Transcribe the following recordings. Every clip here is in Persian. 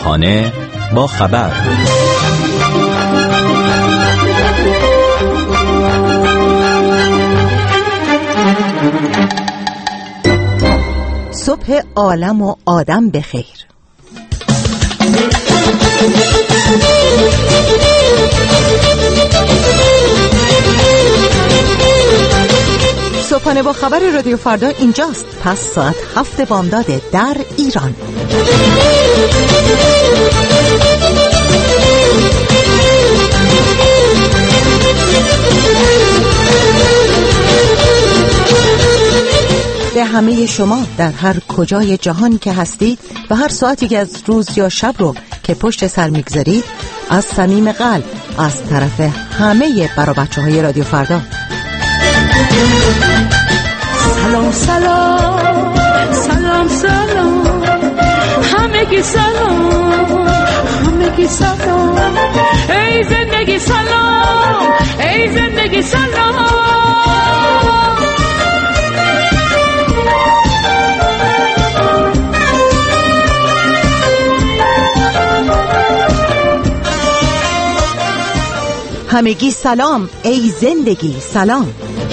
صبحانه با خبر. صبح عالم و آدم بخیر. صبحانه با خبر رادیو فردا اینجاست. پس ساعت 7 بامداد در ایران. به همه شما در هر کجای جهان که هستید و هر ساعتی که از روز یا شب رو که پشت سر میگذارید، از صمیم قلب از طرف همه برابچه‌های رادیو فردا سلام سلام سلام سلام، همگی سلام، همگی سلام، ای زندگی سلام، ای زندگی سلام. همگی سلام، ای زندگی سلام.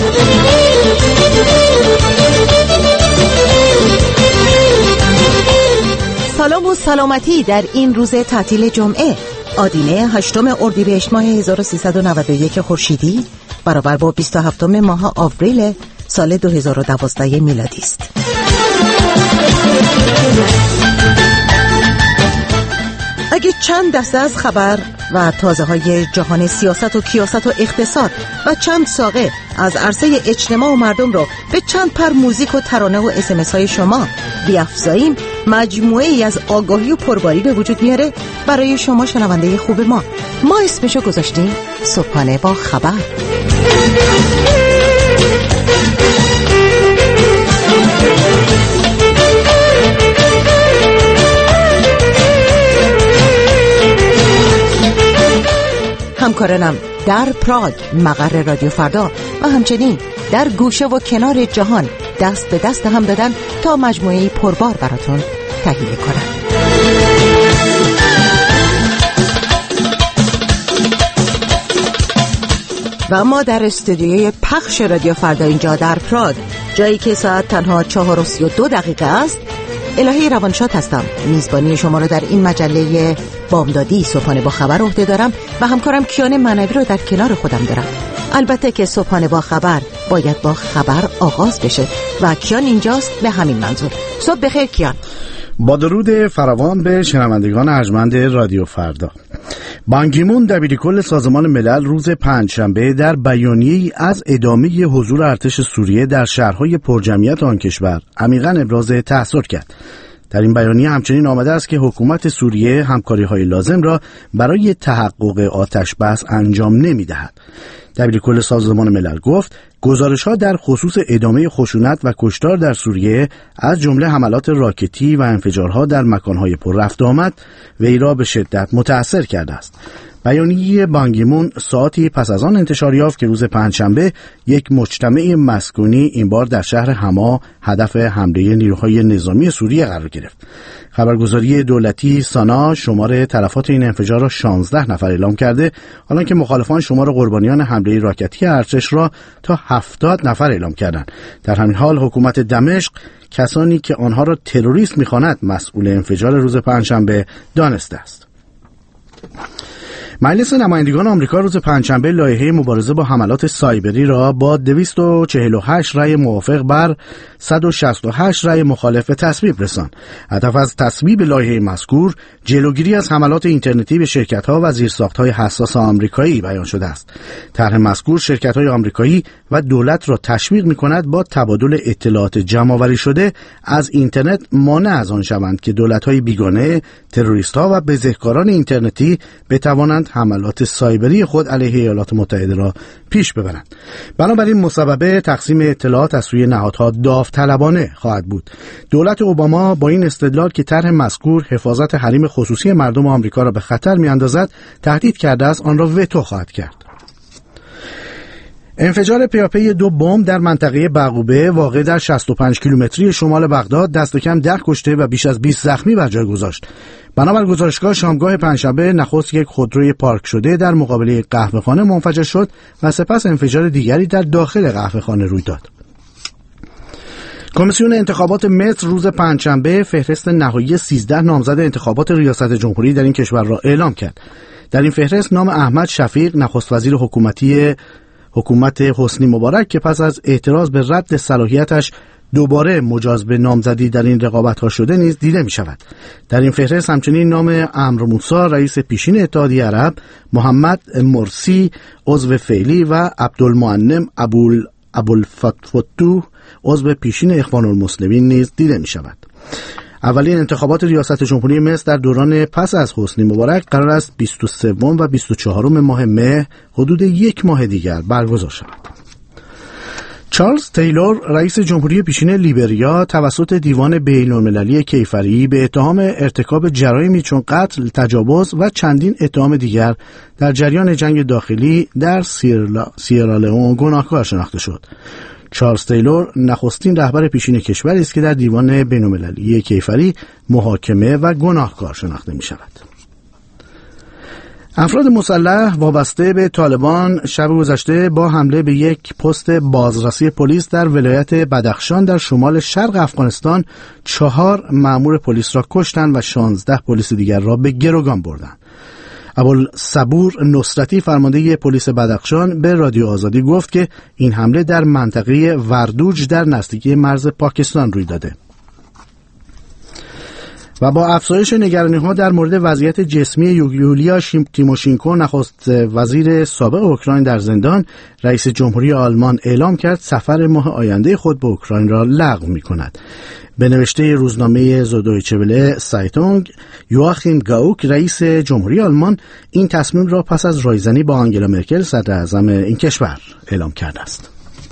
سلام و سلامتی در این روز تعطیل جمعه، آدینه 8 اردیبهشت ماه 1391 خورشیدی برابر با 27 ماه آوریل سال 2012 میلادی است. اگه چند دسته از خبر و تازه های جهان سیاست و کیاست و اقتصاد و چند ساقه از عرصه اجتماع و مردم رو به چند پر موزیک و ترانه و اسمس های شما بیافزاییم، مجموعه ای از آگاهی و پرباری به وجود میاره برای شما شنونده خوب ما. ما اسمشو گذاشتیم صبحانه با خبر. همکارانم در پراگ مقر رادیو فردا و همچنین در گوشه و کنار جهان دست به دست هم دادن تا مجموعه‌ای پربار براتون تهیه کنن. و ما در استودیوی پخش رادیو فردا اینجا در پراگ، جایی که ساعت تنها 4:32 است، الهی روانشاد هستم. میزبانی شما رو در این مجله بامدادی صبحانه با خبر عهده دارم و همکارم کیان معنوی رو در کنار خودم دارم. البته که صبحانه با خبر باید با خبر آغاز بشه و کیان اینجاست به همین منظور. صبح بخیر کیان. با درود فراوان به شنوندگان ارجمند رادیو فردا. بان کی مون دبیرکل سازمان ملل روز پنجشنبه در بیانیه‌ای از ادامه حضور ارتش سوریه در شهرهای پرجمعیت آن کشور عمیقاً ابراز تأسف کرد. در این بیانیه همچنین آمده است که حکومت سوریه همکاری‌های لازم را برای تحقق آتش بس انجام نمی‌دهد. دبیرکل سازمان ملل گفت گزارش‌ها در خصوص ادامه خشونت و کشتار در سوریه از جمله حملات راکتی و انفجارها در مکان‌های پر رفت آمد وی را به شدت متأثر کرده است. بیانیه بان کی مون ساعتی پس از آن انتشار یافت که روز پنجشنبه یک مجتمع مسکونی این بار در شهر حما هدف حمله نیروهای نظامی سوریه قرار گرفت. خبرگزاری دولتی سانا شمار تلفات این انفجار را 16 نفر اعلام کرده، حالانکه مخالفان شمار قربانیان حمله راکتی ارتش را تا 70 نفر اعلام کردند. در همین حال حکومت دمشق کسانی که آنها را تروریست می‌خواند مسئول انفجار روز پنجشنبه دانسته است. مجلس نمایندگان آمریکا روز پنجشنبه لایحه مبارزه با حملات سایبری را با 248 رأی موافق بر 168 رأی مخالف به تصویب رساند. هدف از تصویب لایحه مذکور جلوگیری از حملات اینترنتی به شرکت‌ها و زیرساخت‌های حساس آمریکایی بیان شده است. طرح مذکور شرکت‌های آمریکایی و دولت را تشویق می‌کند با تبادل اطلاعات جمع‌آوری شده از اینترنت مانع از آن شوند که دولت‌های بیگانه، تروریست‌ها و بزهکاران اینترنتی بتوانند حملات سایبری خود علیه ایالات متحده را پیش ببرند. بنابراین مسببه تقسیم اطلاعات از سوی نهادها داوطلبانه خواهد بود. دولت اوباما با این استدلال که طرح مذکور حفاظت حریم خصوصی مردم آمریکا را به خطر می‌اندازد، تهدید کرده است آن را وتو خواهد کرد. انفجار پیاپی 2 بمب در منطقه بعقوبه واقع در 65 کیلومتری شمال بغداد دست کم 10 کشته و بیش از 20 زخمی بر جای گذاشت. بنابر گزارشگاه شامگاه پنجشنبه نخست یک خودروی پارک شده در مقابل قهوه‌خانه منفجر شد و سپس انفجار دیگری در داخل قهوه‌خانه روی داد. کمیسیون انتخابات مصر روز پنجشنبه فهرست نهایی 13 نامزد انتخابات ریاست جمهوری در این کشور را اعلام کرد. در این فهرست نام احمد شفیق نخست وزیر حکومت حسنی مبارک که پس از اعتراض به رد صلاحیتش دوباره مجاز به نامزدی در این رقابت‌ها شده نیز دیده می-شود. در این فهرست همچنین نام عمرو موسی رئیس پیشین اتحادیه عرب، محمد مرسی عضو فعلی و عبدالمعلم ابوالفتوح عضو پیشین اخوان المسلمین نیز دیده می-شود. اولین انتخابات ریاست جمهوری مصر در دوران پس از حسنی مبارک قرار است 23 و 24 ماه مه حدود 1 ماه دیگر برگزار شود. چارلز تیلور رئیس جمهوری پیشین لیبریا توسط دیوان بین‌المللی کیفری به اتهام ارتکاب جرایمی چون قتل، تجاوز و چندین اتهام دیگر در جریان جنگ داخلی در سیرالئون گناهکار شناخته شد. چارلز تیلور نخستین رهبر پیشین کشوری است که در دیوان بین‌المللی کیفری محاکمه و گناهکار شناخته می شود. افراد مسلح وابسته به طالبان شب گذشته با حمله به یک پست بازرسی پلیس در ولایت بدخشان در شمال شرق افغانستان 4 مأمور پلیس را کشتند و 16 پلیس دیگر را به گروگان بردند. ابوالصبور نصرتی فرمانده پلیس بدخشان به رادیو آزادی گفت که این حمله در منطقه وردوج در نزدیکی مرز پاکستان روی داده. و با افزایش نگرانی‌ها در مورد وضعیت جسمی یولیا تیموشینکو نخست وزیر سابق اوکراین در زندان، رئیس جمهوری آلمان اعلام کرد سفر ماه آینده خود به اوکراین را لغو می‌کند. به نوشته روزنامه زودویچه وله سایتونگ، یواخیم گاوک رئیس جمهوری آلمان این تصمیم را پس از رایزنی با آنگلا مرکل صدر اعظم این کشور اعلام کرده است.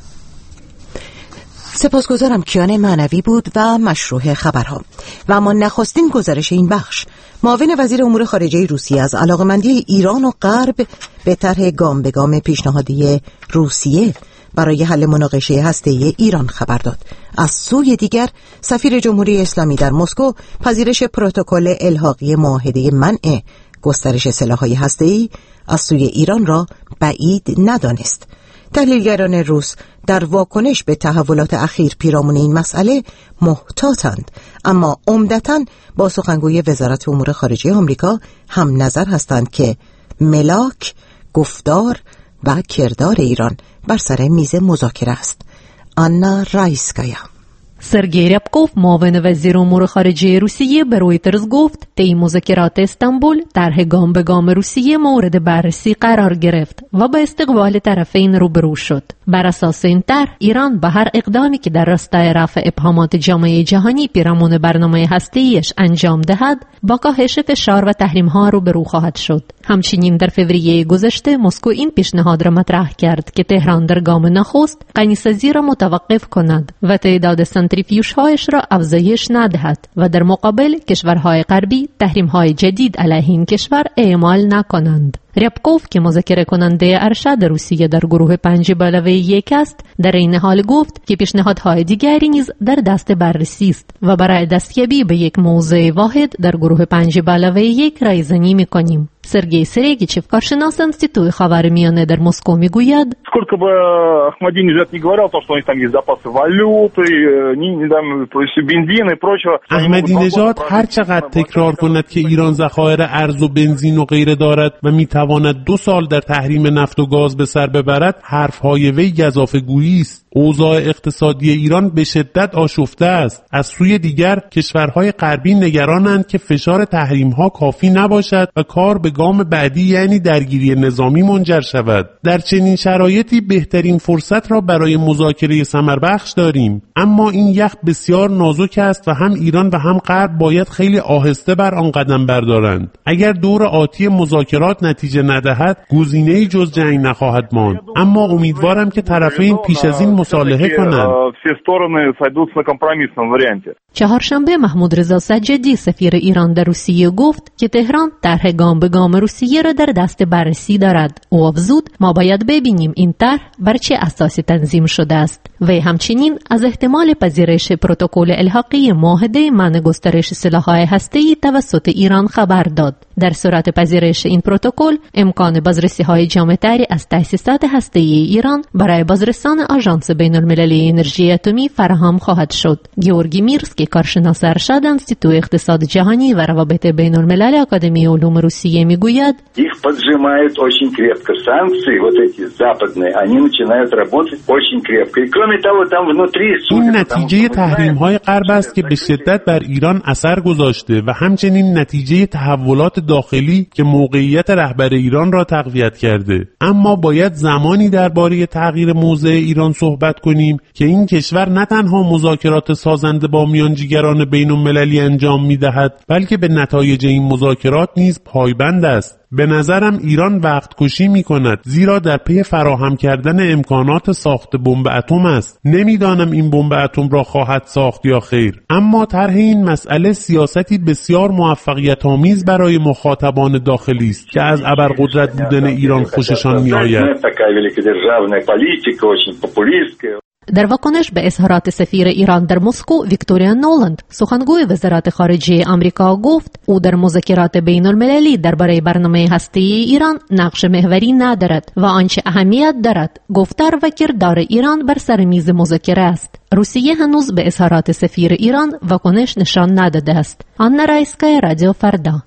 سپاسگزارم. کیان معنوی بود و مشروع خبرها. و اما نخستین گزارش این بخش، معاون وزیر امور خارجه روسیه از علاقمندی ایران و غرب به طرح گام به گام پیشنهادی روسیه برای حل مناقشه هسته‌ای ایران خبر داد. از سوی دیگر سفیر جمهوری اسلامی در مسکو پذیرش پروتکل الحاقی معاهده منع گسترش سلاح‌های هسته‌ای از سوی ایران را بعید ندانست. تحلیلگران روس در واکنش به تحولات اخیر پیرامون این مسئله محتاطند، اما عمدتاً با سخنگوی وزارت امور خارجه آمریکا هم نظر هستند که ملاک، گفتار و کردار ایران بر سر میز مذاکره است. آنا رایسکایا. سرگئی ربکوف معاون وزیر امور خارجه روسیه به رویترز گفت طی مذاکرات استانبول طرح گام به گام روسیه مورد بررسی قرار گرفت و به استقبال طرفین روبرو شد. بر اساس این طرح ایران به هر اقدامی که در راستای رفع ابهامات جامعه جهانی پیرامون برنامه هسته‌ایش انجام دهد با کاهش فشار و تحریم‌ها روبرو خواهد شد. همچنین در فوریه گذشته مسکو این پیشنهاد را مطرح کرد که تهران در گام نخست غنی‌سازی را متوقف کند و تعداد سنتریفیوژهایش را افزایش ندهد و در مقابل کشورهای غربی تحریم‌های جدید علیه این کشور اعمال نکنند. ربکوف که مذاکره کننده ارشد روسیه در گروه 5+1 است، در این حال گفت که پیشنهادهای دیگری نیز در دست بررسی است و برای دستیابی به یک موضوع واحد در گروه 5+1 رایزنی می‌کنیم. سرگئی سرگیچف کارشناس انستیتوی خاورمیانه در مسکو میگوید сколько бы Ахмадинежад не говорил то, что у них там есть запасы валюты, бензин и прочего. احمدینژاد هر چقدر تکرار کند که ایران ذخایر ارز و بنزین و غیره دارد و میتواند 2 سال در تحریم نفت و گاز به سر ببرد، حرفهای وی گزافه‌گویی است. اوضاع اقتصادی ایران به شدت آشفته است. از سوی دیگر کشورهای غربی نگرانند که فشار تحریم‌ها کافی نباشد و کار به گام بعدی یعنی درگیری نظامی منجر شود. در چنین شرایطی بهترین فرصت را برای مذاکره ثمربخش داریم، اما این یخ بسیار نازک است و هم ایران و هم غرب باید خیلی آهسته بر آن قدم بردارند. اگر دور آتی مذاکرات نتیجه ندهد گزینه‌ای جز جنگ نخواهد ماند، اما امیدوارم که طرفین پیش از این مصالحه کنند. چهارشنبه محمود رضا سجادی سفیر ایران در روسیه گفت که تهران طرح گام به گام بگام روسیه را در دست بررسی دارد. او افزود ما باید ببینیم این طرح بر چه اساسی تنظیم شده است. و همچنین از احتمال پذیرش پروتکل الحاقی معاهده منع گسترش سلاح‌های هسته‌ای توسط ایران خبر داد. در صورت پذیرش این پروتکل امکان بازرسی‌های جامع‌تری از تأسیسات هسته‌ای ایران برای بازرسان آژانس بین‌المللی انرژی اتمی فراهم خواهد شد. گیورگی میرسکی کارشناس ارشد انستیتوی اقتصاد جهانی و روابط بین‌المللی آکادمی علوم روسیه میگوید их поджимают очень крепко санкции вот эти западные они начинают работать очень крепко и кроме того там внутри این نتیجه تحریم‌های غرب است که به شدت بر ایران اثر گذاشته و همچنین نتیجه تحولات داخلی که موقعیت رهبر ایران را تقویت کرده. اما باید زمانی درباره تغییر موضع ایران صحبت کنیم که این کشور نه تنها مذاکرات سازنده با میانجیگران بین‌المللی انجام می‌دهد بلکه به نتایج این مذاکرات نیز پایبند است. به نظرم ایران وقت کشی می کند زیرا در پی فراهم کردن امکانات ساخت بمب اتم است. نمیدانم این بمب اتم را خواهد ساخت یا خیر، اما طرح این مسئله سیاستی بسیار موفقیت آمیز برای مخاطبان داخلی است که از ابرقدرت بودن ایران خوششان می آید. در واکنش به اظهارات سفیر ایران در مسکو ویکتوریا نولند سخنگوی وزارت خارجه آمریکا گفت او در مذاکرات بین المللی درباره برنامه هسته‌ای ایران نقش محوری ندارد و آنچه اهمیت دارد گفتار و کردار ایران بر سر میز مذاکره است. روسیه هنوز به اظهارات سفیر ایران واکنش نشان نداده است. آنا رایسکای، رادیو فردا.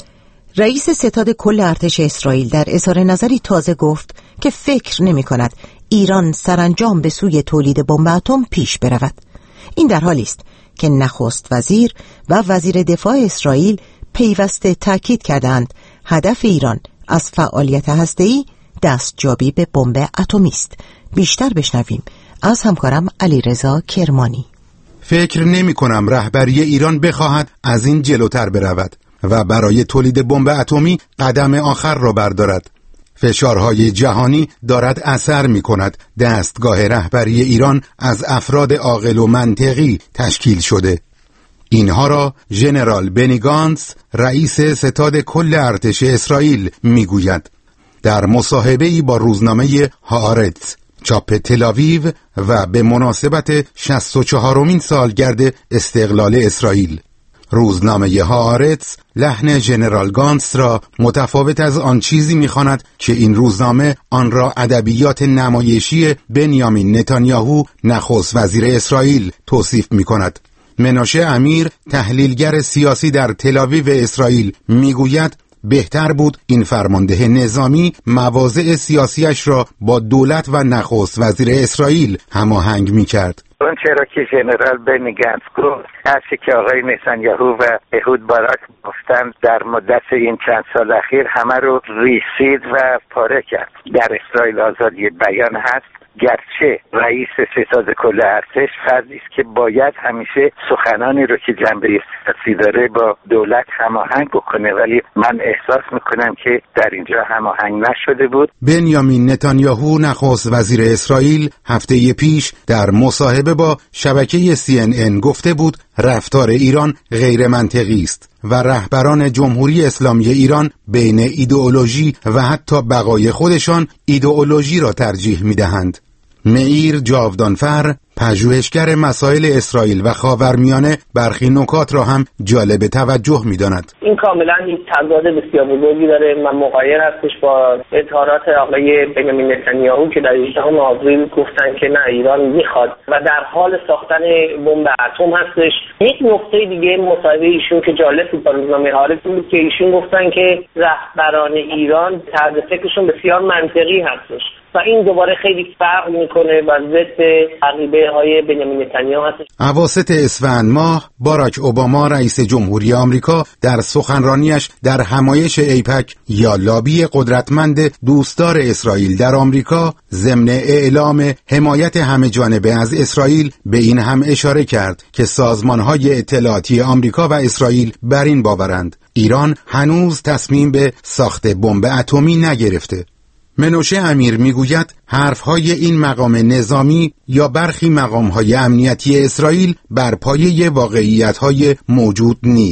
رئیس ستاد کل ارتش اسرائیل در اظهار نظری تازه گفت که فکر نمی کند ایران سرانجام به سوی تولید بمب اتم پیش برود. این در حالی است که نخست وزیر و وزیر دفاع اسرائیل پیوسته تاکید کردند هدف ایران از فعالیت هسته‌ای دستیابی به بمب اتمی است. بیشتر بشنویم از همکارم علیرضا کرمانی. فکر نمی کنم رهبری ایران بخواهد از این جلوتر برود و برای تولید بمب اتمی قدم آخر را بردارد. فشارهای جهانی دارد اثر می کند. دستگاه رهبری ایران از افراد عاقل و منطقی تشکیل شده. اینها را ژنرال بنی گانتز، رئیس ستاد کل ارتش اسرائیل میگوید. در مصاحبه‌ای با روزنامه هآرتز چاپ تل‌آویو و به مناسبت 64مین سالگرد استقلال اسرائیل، روزنامه هآرتز لحن ژنرال گانتز را متفاوت از آن چیزی می‌خواند که این روزنامه آن را ادبیات نمایشی بنیامین نتانیاهو نخست وزیر اسرائیل توصیف می‌کند. منوشه امیر، تحلیلگر سیاسی در تل‌آویو اسرائیل، میگوید بهتر بود این فرمانده نظامی مواضع سیاسیش را با دولت و نخست وزیر اسرائیل هماهنگ می‌کرد. آنچه را که ژنرال بنی گانتز گفت، هرچه که آقای نتانیاهو و اهود باراک گفتند در مدت این چند سال اخیر همه رو ریسید و پاره کرد. در اسرائیل آزادی بیان هست، گرچه رئیس ستاد کل ارتش فردی است که باید همیشه سخنانی رو که جنبه سیاسی داره با دولت هماهنگ بکنه، ولی من احساس میکنم که در اینجا هماهنگ نشده بود. بنیامین نتانیاهو نخست وزیر اسرائیل هفته پیش در مصاحبه با شبکه CNN گفته بود رفتار ایران غیر منطقی است و رهبران جمهوری اسلامی ایران بین ایدئولوژی و حتی بقای خودشان ایدئولوژی را ترجیح می‌دهند. معیر جاودانفر، پژوهشگر مسائل اسرائیل و خاورمیانه، برخی نکات را هم جالب توجه می‌داند. این کاملا یک تضاد بسیار بزرگی داره و مغایر هستش با اظهارات آقای بنیامین نتانیاهو که در 18 آوریل گفتن که نه ایران میخواد و در حال ساختن بمب اتم هستش. یک نکته دیگه مصاحبه ایشون که جالب بود با روزنامه هآرتز بود که ایشون گفتن که رهبران ایران طرز فکرشون بسیار منطقی هستش و این دوباره خیلی فرق میکنه و ضد عقیده های بنیامین نتانیاهو هستش. اواسط اسفند ماه باراک اوباما رئیس جمهوری آمریکا در سخنرانیش در همایش ایپک یا لابی قدرتمند دوستدار اسرائیل در آمریکا ضمن اعلام حمایت همه‌جانبه از اسرائیل به این هم اشاره کرد که سازمان‌های اطلاعاتی آمریکا و اسرائیل بر این باورند ایران هنوز تصمیم به ساخت بمب اتمی نگرفته. منوشه امیر میگوید حرفهای این مقام نظامی یا برخی مقامهای امنیتی اسرائیل بر پایه واقعیتهای موجود نیست.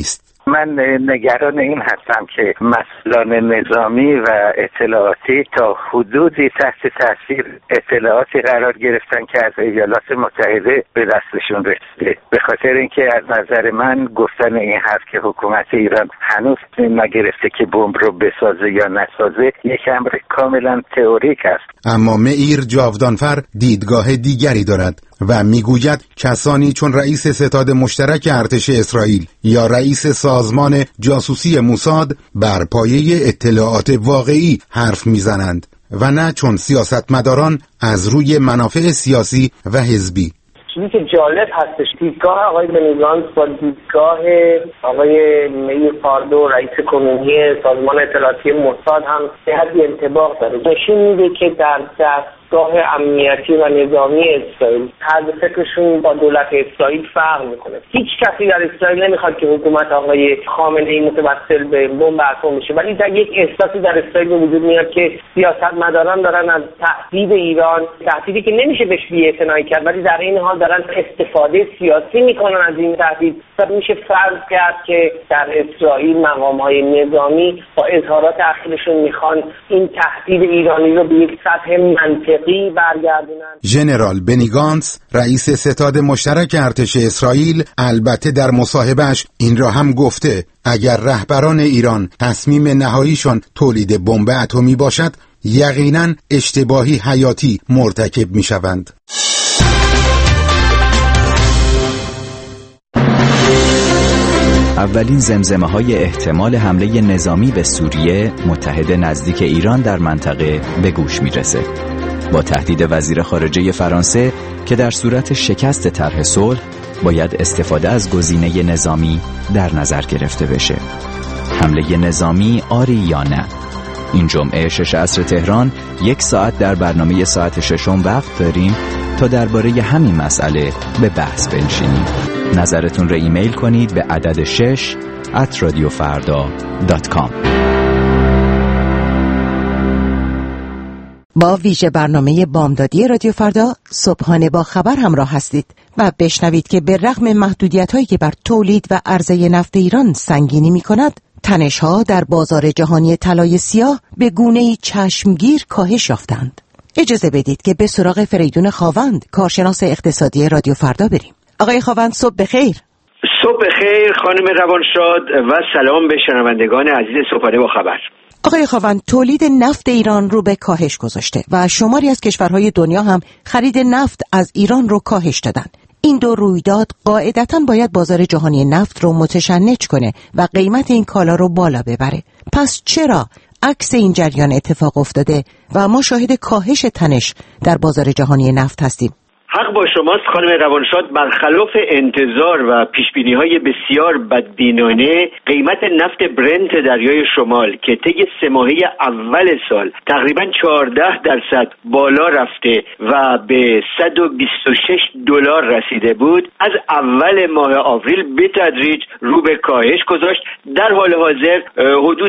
من نگران این هستم که مسئولان نظامی و اطلاعاتی تا حدودی تحت تاثیر اطلاعاتی قرار گرفتن که از ایالات متحده به دستشون رسیده. به خاطر اینکه از نظر من گفتن این حرف که حکومت ایران هنوز نگرفته که بمب رو بسازه یا نسازه یک امر کاملا تئوریک است. اما معیر جاودانفر دیدگاه دیگری دارد و میگوید کسانی چون رئیس ستاد مشترک ارتش اسرائیل یا رئیس سازمان جاسوسی موساد بر پایه اطلاعات واقعی حرف میزنند و نه چون سیاستمداران از روی منافع سیاسی و حزبی. چیزی که جالب هستش دیدگاه آقای بنی گانتز با دیدگاه آقای معیر پاردو رئیس کنونی سازمان اطلاعاتی موساد هم به حدی انطباق داره. نشون میده که در دستگاه امنیتی و نظامی اسرائیل طرز فکرشون با دولت اسرائیل فرق میکنه. هیچ کسی در اسرائیل نمیخواد که حکومت آقای خامنه‌ای متوسل به بمب اتم بشه، ولی در یک احساسی در اسرائیل به وجود میاد که سیاستمداران دارن از تهدید ایران، تهدیدی که نمیشه بهش بی‌اعتنایی کرد، ولی در این حال دارن استفاده سیاسی میکنن از این تهدید. میشه فرض کرد که در اسرائیل مقام‌های نظامی با اظهارات اخیرشون میخوان این تهدید ایرانی رو به یک سطح منطقی برگردونن. ژنرال بنی گانتز رئیس ستاد مشترک ارتش اسرائیل البته در مصاحبهش این را هم گفته اگر رهبران ایران تصمیم نهاییشان تولید بمب اتمی باشد یقیناً اشتباهی حیاتی مرتکب میشوند. اولین زمزمه‌های احتمال حمله نظامی به سوریه متحد نزدیک ایران در منطقه به گوش میرسه. با تهدید وزیر خارجه فرانسه که در صورت شکست طرح صلح باید استفاده از گزینه نظامی در نظر گرفته بشه. حمله نظامی آری یا نه؟ این جمعه 6 عصر تهران 1 ساعت در برنامه ساعت 6 وقت داریم تا درباره همین مسئله به بحث بنشینیم. نظرتون رو ایمیل کنید به عدد 6@radiofarda.com. با ویژه برنامه بامدادی رادیو فردا صبحانه با خبر همراه هستید و بشنوید که به رغم محدودیت‌هایی که بر تولید و عرضه نفت ایران سنگینی می‌کند، تنش‌ها در بازار جهانی طلای سیاه به گونه‌ای چشمگیر کاهش یافتند. اجازه بدید که به سراغ فریدون خاوند، کارشناس اقتصادی رادیو فردا بریم. آقای خاوند صبح بخیر. صبح بخیر خانم روانشاد و سلام به شنوندگان عزیز صبحانه با خبر. آقای خاوند، تولید نفت ایران رو به کاهش گذاشته و شماری از کشورهای دنیا هم خرید نفت از ایران رو کاهش دادن. این دو رویداد قاعدتاً باید بازار جهانی نفت رو متشنج کنه و قیمت این کالا رو بالا ببره. پس چرا عکس این جریان اتفاق افتاده و ما شاهد کاهش تنش در بازار جهانی نفت هستیم؟ حق با شماست خانم روانشاد. برخلاف انتظار و پیشبینی‌های بسیار بدبینانه، قیمت نفت برنت دریای شمال که طی 3 ماهه اول سال تقریباً 14% بالا رفته و به $126 رسیده بود، از اول ماه آوریل به تدریج رو به کاهش گذاشت. در حال حاضر حدود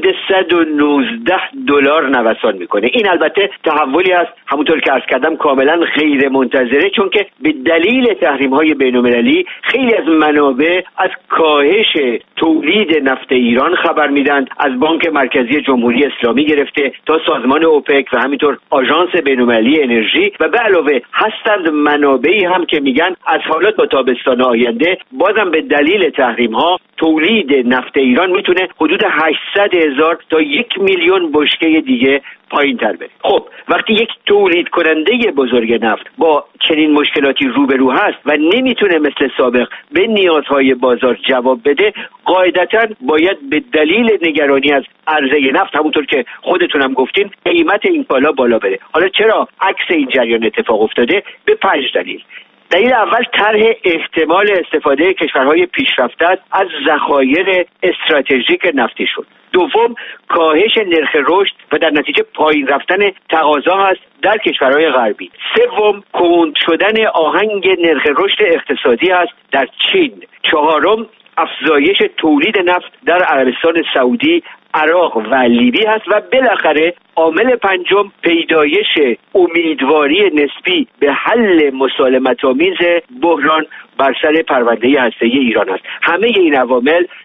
$119 نوسان میکنه. این البته تحولی است همونطور که عرض کردم کاملا غیر منتظره، چون که به دلیل تحریم‌های بین‌المللی خیلی از منابع از کاهش تولید نفت ایران خبر میدن، از بانک مرکزی جمهوری اسلامی گرفته تا سازمان اوپک و همینطور آژانس بین‌المللی انرژی، و به علاوه هستند منابعی هم که میگن از حالا تا تابستان آینده بازم به دلیل تحریم‌ها تولید نفت ایران میتونه حدود 800,000 تا 1,000,000 بشکه دیگه پایین تر بره. خب وقتی یک تولید کننده بزرگ نفت با چنین مشکلاتی روبرو هست و نمیتونه مثل سابق به نیازهای بازار جواب بده، قاعدتاً باید به دلیل نگرانی از عرضه نفت، همونطور که خودتونم گفتین، قیمت این کالا بالا بره. حالا چرا عکس این جریان اتفاق افتاده؟ به 5 دلیل. دلیل اول طرح احتمال استفاده کشورهای پیشرفته از ذخایر استراتژیک نفتی شد. دوم، کاهش نرخ رشد و در نتیجه پایین رفتن تقاضا هست در کشورهای غربی. سوم، کند شدن آهنگ نرخ رشد اقتصادی است در چین. چهارم، افزایش تولید نفت در عربستان سعودی، عراق و لیبی هست. و بالاخره عامل پنجم، پیدایش امیدواری نسبی به حل مسالمت‌آمیز بحران بر سر پرونده هسته‌ای ایران است. همه این عوامل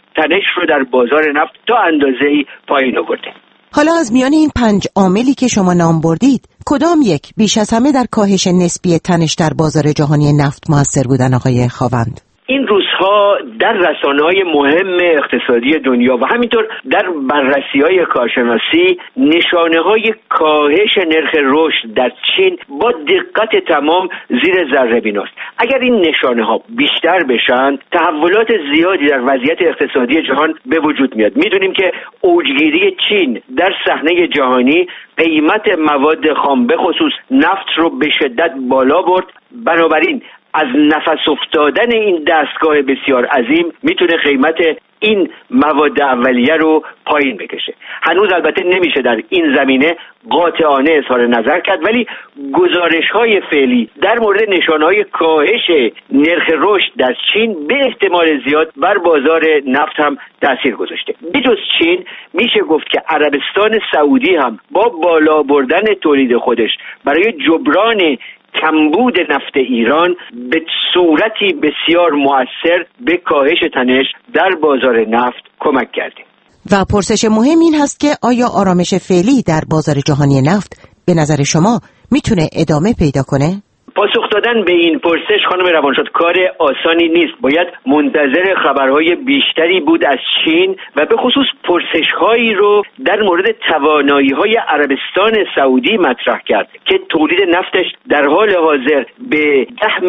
تنش رو در بازار نفت تا اندازه‌ای پایین آورده. حالا از میان این 5 عاملی که شما نام بردید کدام یک بیش از همه در کاهش نسبی تنش در بازار جهانی نفت موثر بودن آقای خاوند؟ این روزها در رسانه‌های مهم اقتصادی دنیا و همینطور در بررسی‌های کارشناسی نشانه‌های کاهش نرخ رشد در چین با دقت تمام زیر ذره‌بین است. اگر این نشانه‌ها بیشتر بشن، تحولات زیادی در وضعیت اقتصادی جهان به وجود میاد. می‌دونیم که اوجگیری چین در صحنه جهانی قیمت مواد خام به خصوص نفت رو به شدت بالا برد. بنابراین از نفس افتادن این دستگاه بسیار عظیم میتونه قیمت این مواد اولیه رو پایین بکشه. هنوز البته نمیشه در این زمینه قاطعانه اظهار نظر کرد، ولی گزارش‌های فعلی در مورد نشانه‌های کاهش نرخ رشد در چین به احتمال زیاد بر بازار نفت هم تأثیر گذاشته. بجز چین میشه گفت که عربستان سعودی هم با بالا بردن تولید خودش برای جبران کمبود نفت ایران به صورتی بسیار مؤثر به کاهش تنش در بازار نفت کمک کرده. و پرسش مهم این هست که آیا آرامش فعلی در بازار جهانی نفت به نظر شما میتونه ادامه پیدا کنه؟ پاسخ دادن به این پرسش خانم روانشاد کار آسانی نیست. باید منتظر خبرهای بیشتری بود از چین و به خصوص پرسش‌هایی رو در مورد توانایی‌های عربستان سعودی مطرح کرد که تولید نفتش در حال حاضر به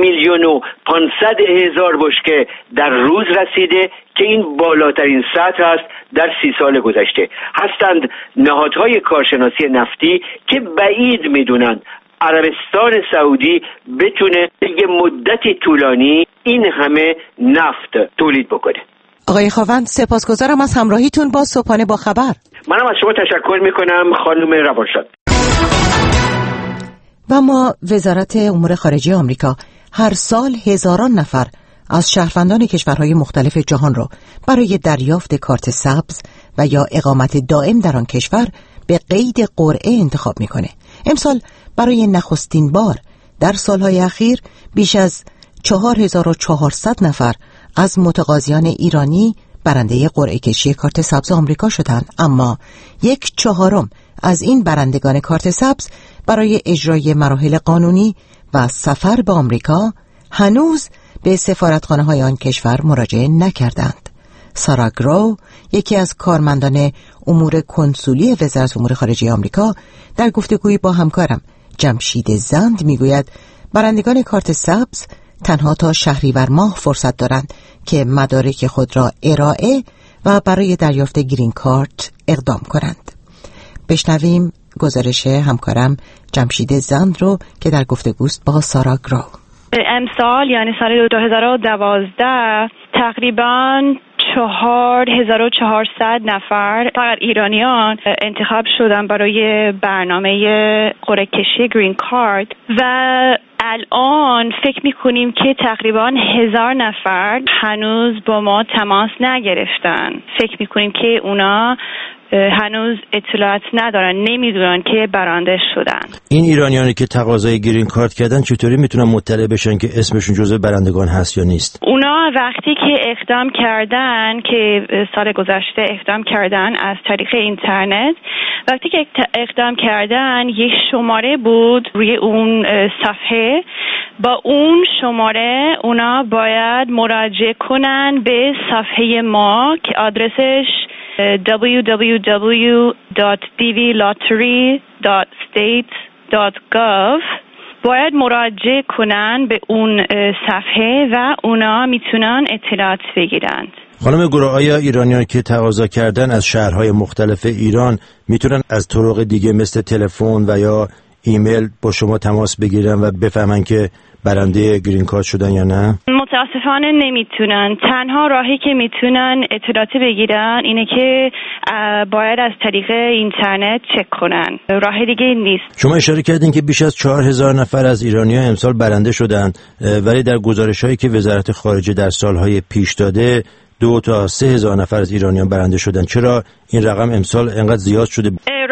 10,500,000 بشکه در روز رسیده که این بالاترین سطح است در 30 سال گذشته. هستند نهادهای کارشناسی نفتی که بعید می‌دونند عربستان سعودی بتونه یه مدتی طولانی این همه نفت تولید بکنه. آقای خاوند سپاسگزارم از همراهیتون با صبحانه با خبر. منم از شما تشکر میکنم خانم روانشاد. و ما وزارت امور خارجه آمریکا هر سال هزاران نفر از شهروندان کشورهای مختلف جهان را برای دریافت کارت سبز و یا اقامت دائم در آن کشور به قید قرعه انتخاب میکنه. امسال برای نخستین بار در سالهای اخیر بیش از 4400 نفر از متقاضیان ایرانی برنده قرعه کشی کارت سبز آمریکا شدند، اما 1/4 از این برندگان کارت سبز برای اجرای مراحل قانونی و سفر به آمریکا هنوز به سفارتخانه‌های آن کشور مراجعه نکردند. سارا گرو، یکی از کارمندان امور کنسولی وزارت امور خارجه آمریکا، در گفتگویی با همکارم جمشید زند میگوید برندگان کارت سبز تنها تا شهریور ماه فرصت دارند که مدارک خود را ارائه و برای دریافت گرین کارت اقدام کنند. بشنویم گزارش همکارم جمشید زند رو که در گفتگوست با سارا گرو. امسال یعنی سال 2012 تقریباً 4400 نفر فقط ایرانیان انتخاب شدن برای برنامه قرعه کشی گرین کارت و الان فکر میکنیم که تقریبا 1000 نفر هنوز با ما تماس نگرفتن. فکر میکنیم که اونا هنوز اطلاعات ندارن، نمیدونن که برنده شدن. این ایرانیانی که تقاضای گرین کارت کردن چطوری میتونن مطلع بشن که اسمشون جزو برندگان هست یا نیست؟ اونا وقتی که اقدام کردن، که سال گذشته اقدام کردن از طریق اینترنت، وقتی که اقدام کردن یه شماره بود روی اون صفحه، با اون شماره اونا باید مراجعه کنن به صفحه ما که آدرسش www.dvlottery.states.gov. باید مراجعه کنن به اون صفحه و اونا میتونن اطلاعات بگیرن. خانم گرو، آیا ایرانیان که تقاضا کردن از شهرهای مختلف ایران میتونن از طرق دیگه مثل تلفن و یا ایمیل با شما تماس بگیرن و بفهمن که برنده گرین کارت شدن یا نه؟ متاسفانه نمیتونن. تنها راهی که میتونن اطلاعات بگیرن اینه که باید از طریق اینترنت چک کنن. راه دیگه نیست. شما اشاره کردین که بیش از 4000 نفر از ایرانی‌ها امسال برنده شدن، ولی در گزارش‌هایی که وزارت خارجه در سالهای پیش داده 2 تا 3000 نفر از ایرانیان برنده شدن. چرا این رقم امسال انقدر زیاد شده؟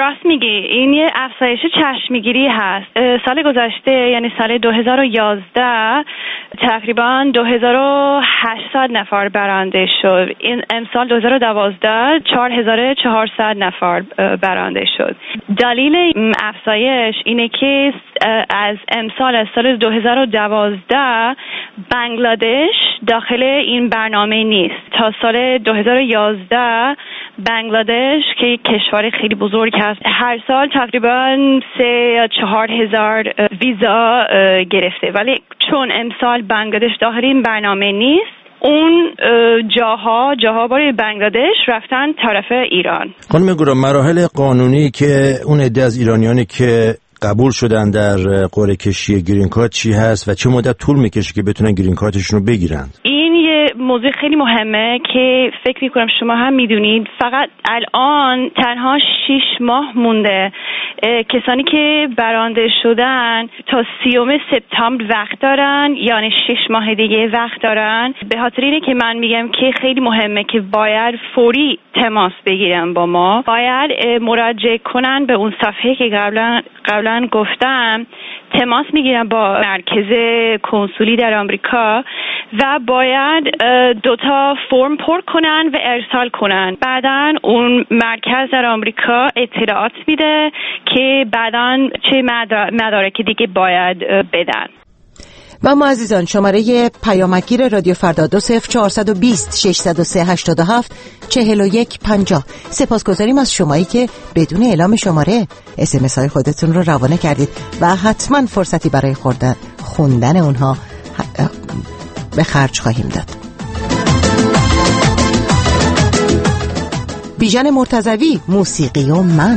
راست میگی، این یه افزایش چشمگیری هست. سال گذشته یعنی سال 2011 تقریبا 2800 نفر برنده شد. این امسال 2012 4400 نفر برنده شد. دلیل افزایش اینه که از امسال سال 2012 بنگلادش داخل این برنامه نیست. تا سال 2011 بنگلادش که کشور خیلی بزرگ هست هر سال تقریبا 3 یا 4 هزار ویزا گرفته، ولی چون امسال بنگلادش داخل این برنامه نیست، اون جاها برای بنگلادش رفتن طرف ایران. خانم گورا، مراحل قانونی که اون عده از ایرانیانی که قبول شدن در قرعه کشی گرین کارت چی هست و چه مدت طول میکشه که بتونن گرین کارتشون رو بگیرند؟ این یه موضوع خیلی مهمه که فکر میکنم شما هم میدونید. فقط الان تنها 6 ماه مونده. کسانی که برنده شدن تا 30 سپتامبر وقت دارن، یعنی 6 ماه دیگه وقت دارن. به خاطر اینه که من میگم که خیلی مهمه که باید فوری تماس بگیرن با ما، باید مراجعه کنن به اون صفحه که قبلا گفتم، تماس میگیرن با مرکز کنسولی در آمریکا و باید 2 فرم پر کنن و ارسال کنن. بعداً اون مرکز در آمریکا اطلاعات میده که بعداً چه مدارک دیگه باید بدن. و ما عزیزان، شماره پیامگیر رادیو فردا 20420 603 87 41 50. سپاسگزاریم از شمایی که بدون اعلام شماره SMS های خودتون رو روانه کردید و حتما فرصتی برای خوندن اونها به خرج خواهیم داد. بیژن مرتضوی، موسیقی و من.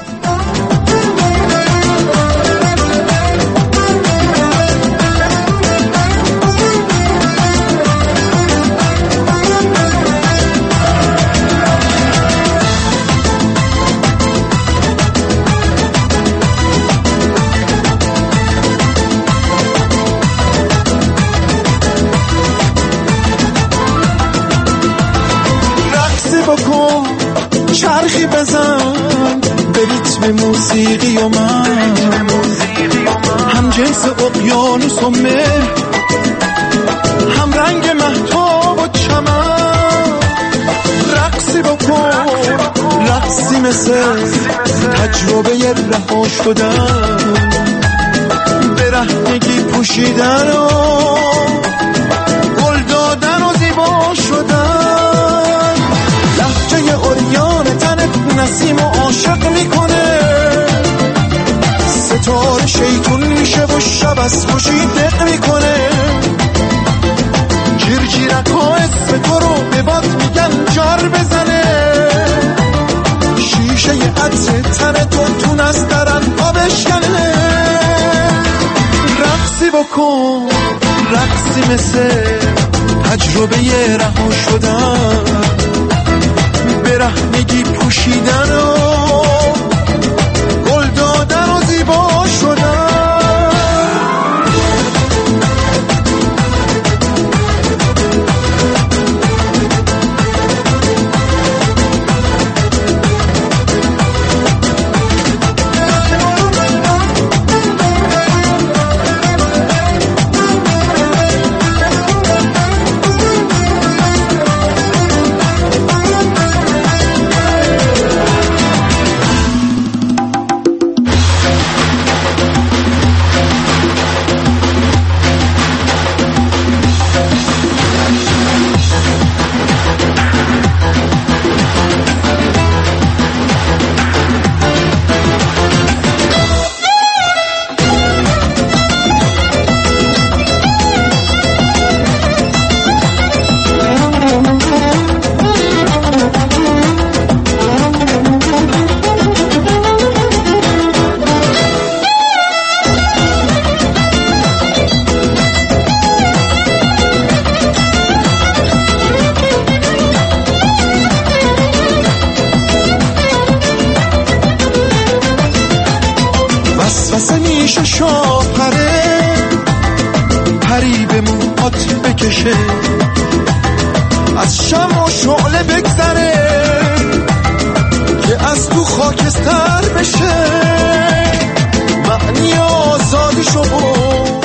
چرخی بزن به ریتم موسیقی و من، هم جنس اقیانوس و مه، هم رنگ مهتاب و چمن. رقصی بکن، رقصی مثل تجربه رها شدن، برهنگی پوشیدن و گل دادن و زیبا شدن. لهجه اوریان تنت نسیم و عاشق میکنه، ستاره شیطون میشه و شب از خوشی دق میکنه. جیرجیرک ها اسم تو رو به باد میگن جار بزنه، شیشه عطر تن تو نسترن ها بشکنه. رقصی بکن، رقصی مثل تجربه رها شدن، برهنگی پوشیدن و گل دادن و زیبا شدن. از شمع و شعله بگذره که از تو خاکستر بشه، معنی آزادیشو بود.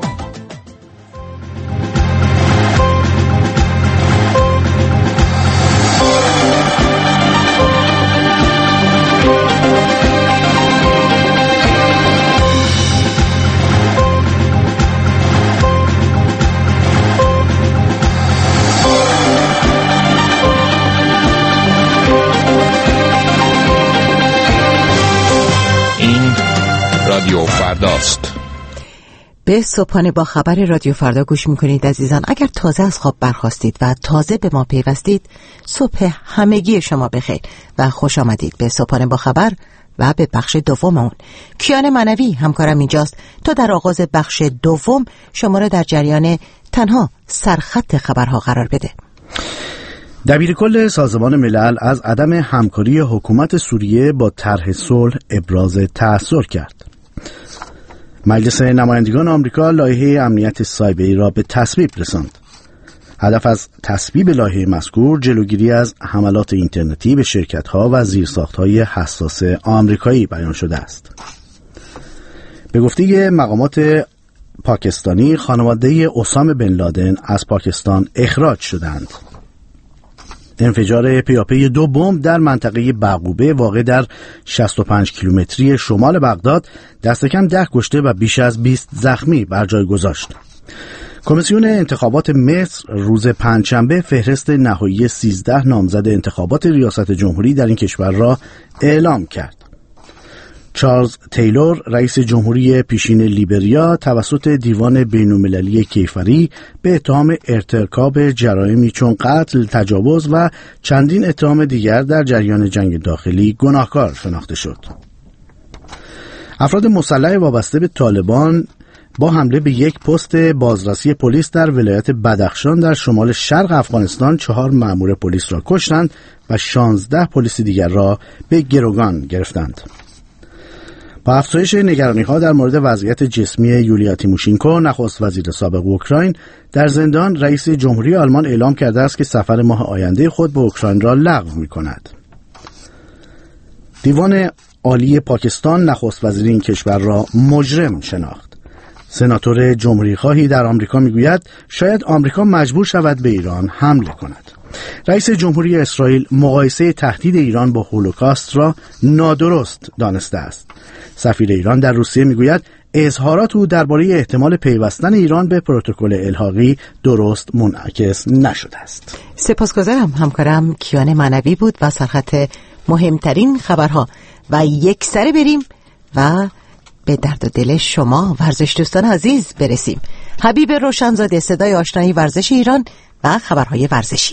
رادیو فرداست. به صبحانه با خبر رادیو فردا گوش میکنید عزیزان. اگر تازه از خواب برخاستید و تازه به ما پیوستید، صبح همگی شما بخیر و خوش آمدید به صبحانه با خبر و به بخش دوم اون. کیان منوی همکارم اینجاست تا در آغاز بخش دوم شما را در جریان تنها سرخط خبرها قرار بده. دبیرکل سازمان ملل از عدم همکاری حکومت سوریه با طرح صلح ابراز تأثر کرد. مجلس نمایندگان آمریکا لایحه امنیت سایبری را به تصویب رساند. هدف از تصویب لایحه مذکور جلوگیری از حملات اینترنتی به شرکت‌ها و زیرساخت‌های حساس آمریکایی بیان شده است. به گفته مقامات پاکستانی، خانواده اسامه بن لادن از پاکستان اخراج شدند. انفجار پیاپی 2 بمب در منطقه بعقوبه واقع در 65 کیلومتری شمال بغداد دست کم 10 کشته و بیش از 20 زخمی بر جای گذاشت. کمیسیون انتخابات مصر روز پنجشنبه فهرست نهایی 13 نامزد انتخابات ریاست جمهوری در این کشور را اعلام کرد. چارلز تیلور رئیس جمهوری پیشین لیبریا توسط دیوان بین‌المللی کیفری به اتهام ارتکاب جرائمی چون قتل، تجاوز و چندین اتهام دیگر در جریان جنگ داخلی گناهکار شناخته شد. افراد مسلح وابسته به طالبان با حمله به یک پست بازرسی پلیس در ولایت بدخشان در شمال شرق افغانستان 4 مأمور پلیس را کشتند و 16 پلیس دیگر را به گروگان گرفتند. با افزایش نگرانی‌ها در مورد وضعیت جسمی یولیا تیموشینکو، نخست وزیر سابق اوکراین، در زندان رئیس جمهوری آلمان اعلام کرده است که سفر ماه آینده خود به اوکراین را لغو می‌کند. دیوان عالی پاکستان نخست وزیر این کشور را مجرم شناخت. سناتور جمهوری‌خواهی در آمریکا می‌گوید شاید آمریکا مجبور شود به ایران حمله کند. رئیس جمهوری اسرائیل مقایسه تهدید ایران با هولوکاست را نادرست دانسته است. سفیر ایران در روسیه میگوید اظهارات او درباره احتمال پیوستن ایران به پروتکل الحاقی درست منعکس نشده است. سپاسگزارم. همکارم کیان منوی بود و سرخط مهمترین خبرها و یک سره بریم و به درد و دل شما ورزش دوستان عزیز برسیم. حبیب روشنزاده، صدای آشنایی ورزش ایران و خبرهای ورزشی.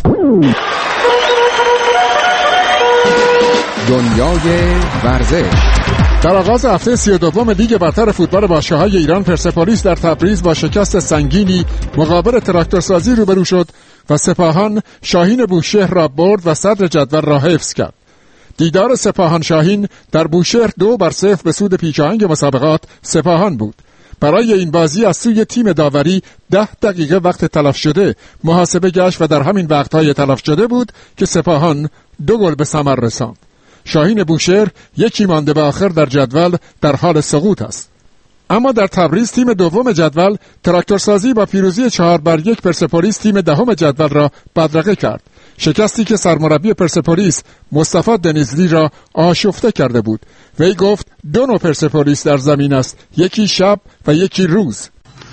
دنیای ورزش. در آغاز هفته 32 لیگ برتر فوتبال باشگاه‌های ایران، پرسپولیس در تبریز با شکست سنگینی مقابل تراکتورسازی روبرو شد و سپاهان شاهین بوشهر را برد و صدر جدول را حفظ کرد. دیدار سپاهان شاهین در بوشهر 2-0 به سود پیشاهنگ مسابقات سپاهان بود. برای این بازی از سوی تیم داوری 10 دقیقه وقت تلف شده محاسبه گشت و در همین وقت‌های تلف شده بود که سپاهان 2 گل به ثمر رساند. شاهین بوشهر یکی مانده به آخر در جدول در حال سقوط است. اما در تبریز تیم دوم جدول تراکتورسازی با پیروزی 4-1 پرسپولیس تیم دهم جدول را بدرقه کرد. شکستی که سرمربی پرسپولیس مصطفی دنیزلی را آشفته کرده بود. وی گفت 2 نوع پرسپولیس در زمین است، یکی شب و یکی روز.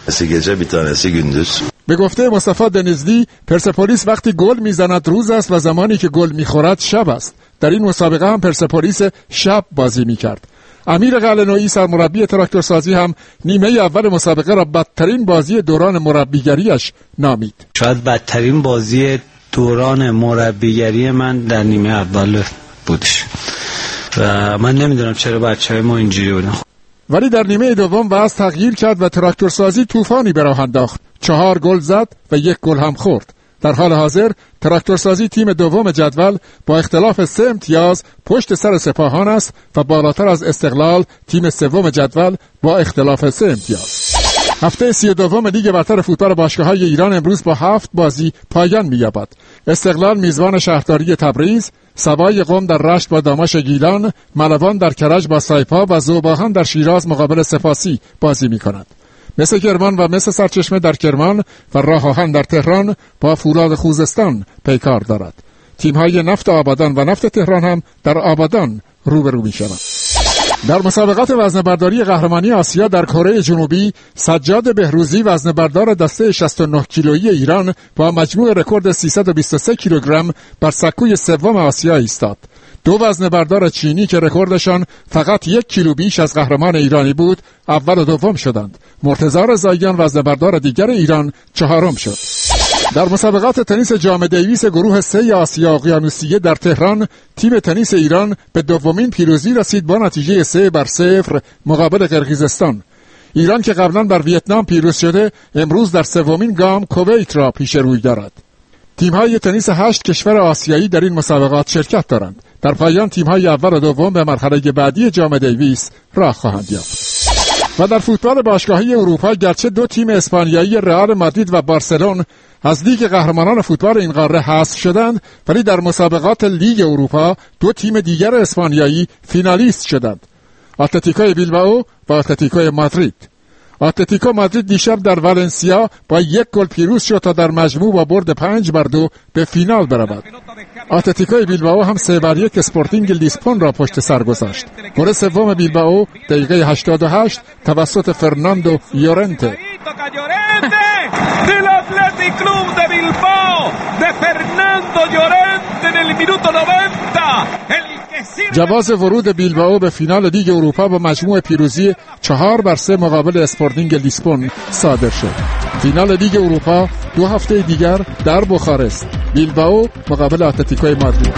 به گفته مصطفی دنیزلی پرسپولیس وقتی گل میزند روز است و زمانی که گل میخورد شب است. در این مسابقه هم پرسپولیس شب بازی میکرد. امیر قلعه‌نویی سرمربی تراکتورسازی هم نیمه اول مسابقه را بدترین بازی دوران مربیگریش نامید. شاید بدترین بازی دوران مربیگری من در نیمه اول بودش و من نمیدونم چرا بچه‌های ما اینجوری بودن. ولی در نیمه دوم وضع تغییر کرد و تراکتورسازی طوفانی به راه انداخت. 4 گل زد و 1 گل هم خورد. در حال حاضر تراکتورسازی تیم دوم جدول با اختلاف 3 امتیاز پشت سر سپاهان است و بالاتر از استقلال تیم سوم جدول با اختلاف 3 امتیاز. هفته 32 لیگ برتر فوتبال باشگاه‌های ایران امروز با 7 بازی پایان می‌یابد. استقلال میزبان شهرداری تبریز، سوای قم در رشت با داماش گیلان، ملوان در کرج با سایپا و ذوباهان در شیراز مقابل سپاسی بازی می‌کنند. مثل کرمان و مثل سرچشمه در کرمان و راه آهن در تهران با فولاد خوزستان پیکار دارد. تیم‌های نفت آبادان و نفت تهران هم در آبادان روبرو می‌شوند. در مسابقات وزنه‌برداری قهرمانی آسیا در کره جنوبی، سجاد بهروزی وزنه‌بردار دسته 69 کیلویی ایران با مجموع رکورد 323 کیلوگرم بر سکوی سوم آسیا ایستاد. دو وزنه‌بردار چینی که رکوردشان فقط 1 کیلو بیش از قهرمان ایرانی بود، اول و دوم شدند. مرتضی رضاییان وزنه‌بردار دیگر ایران چهارم شد. در مسابقات تنیس جام دیویس گروه 3 آسیا اقیانوسیه در تهران، تیم تنیس ایران به دومین پیروزی رسید با نتیجه 3-0 مقابل قرقیزستان. ایران که قبلا بر ویتنام پیروز شده، امروز در سومین گام کویت را پیش روی دارد. تیم‌های تنیس 8 کشور آسیایی در این مسابقات شرکت دارند. در پایان تیم‌های اول و دوم به مرحله بعدی جام دیویس راه خواهند یافت. و در فوتبال باشگاهی اروپا گرچه دو تیم اسپانیایی رئال مادرید و بارسلون از لیگ قهرمانان فوتبال این قاره حذف شدند، ولی در مسابقات لیگ اروپا دو تیم دیگر اسپانیایی فینالیست شدند: اتلتیکو بیلبائو و اتلتیکو مادرید. اتلتیکو مادرید دیشب در والنسیا با 1 گل پیروز شد تا در مجموع با برد 5-2 به فینال برود. اتلتیکو بیلبائو هم 3-1 اسپورتینگ لیسبون را پشت سر گذاشت. گل سوم بیلبائو دقیقه 88 توسط فرناندو یورنته. del Athletic Club de Bilbao de Fernando Llorente en el minuto 90. جواز ورود بیلبائو به فینال لیگ اروپا با مجموع پیروزی 4-3 مقابل اسپورتینگ لیسبون صادر شد. فینال لیگ اروپا 2 هفته دیگر در بخارست. بیلبائو مقابل اتلتیکو مادرید.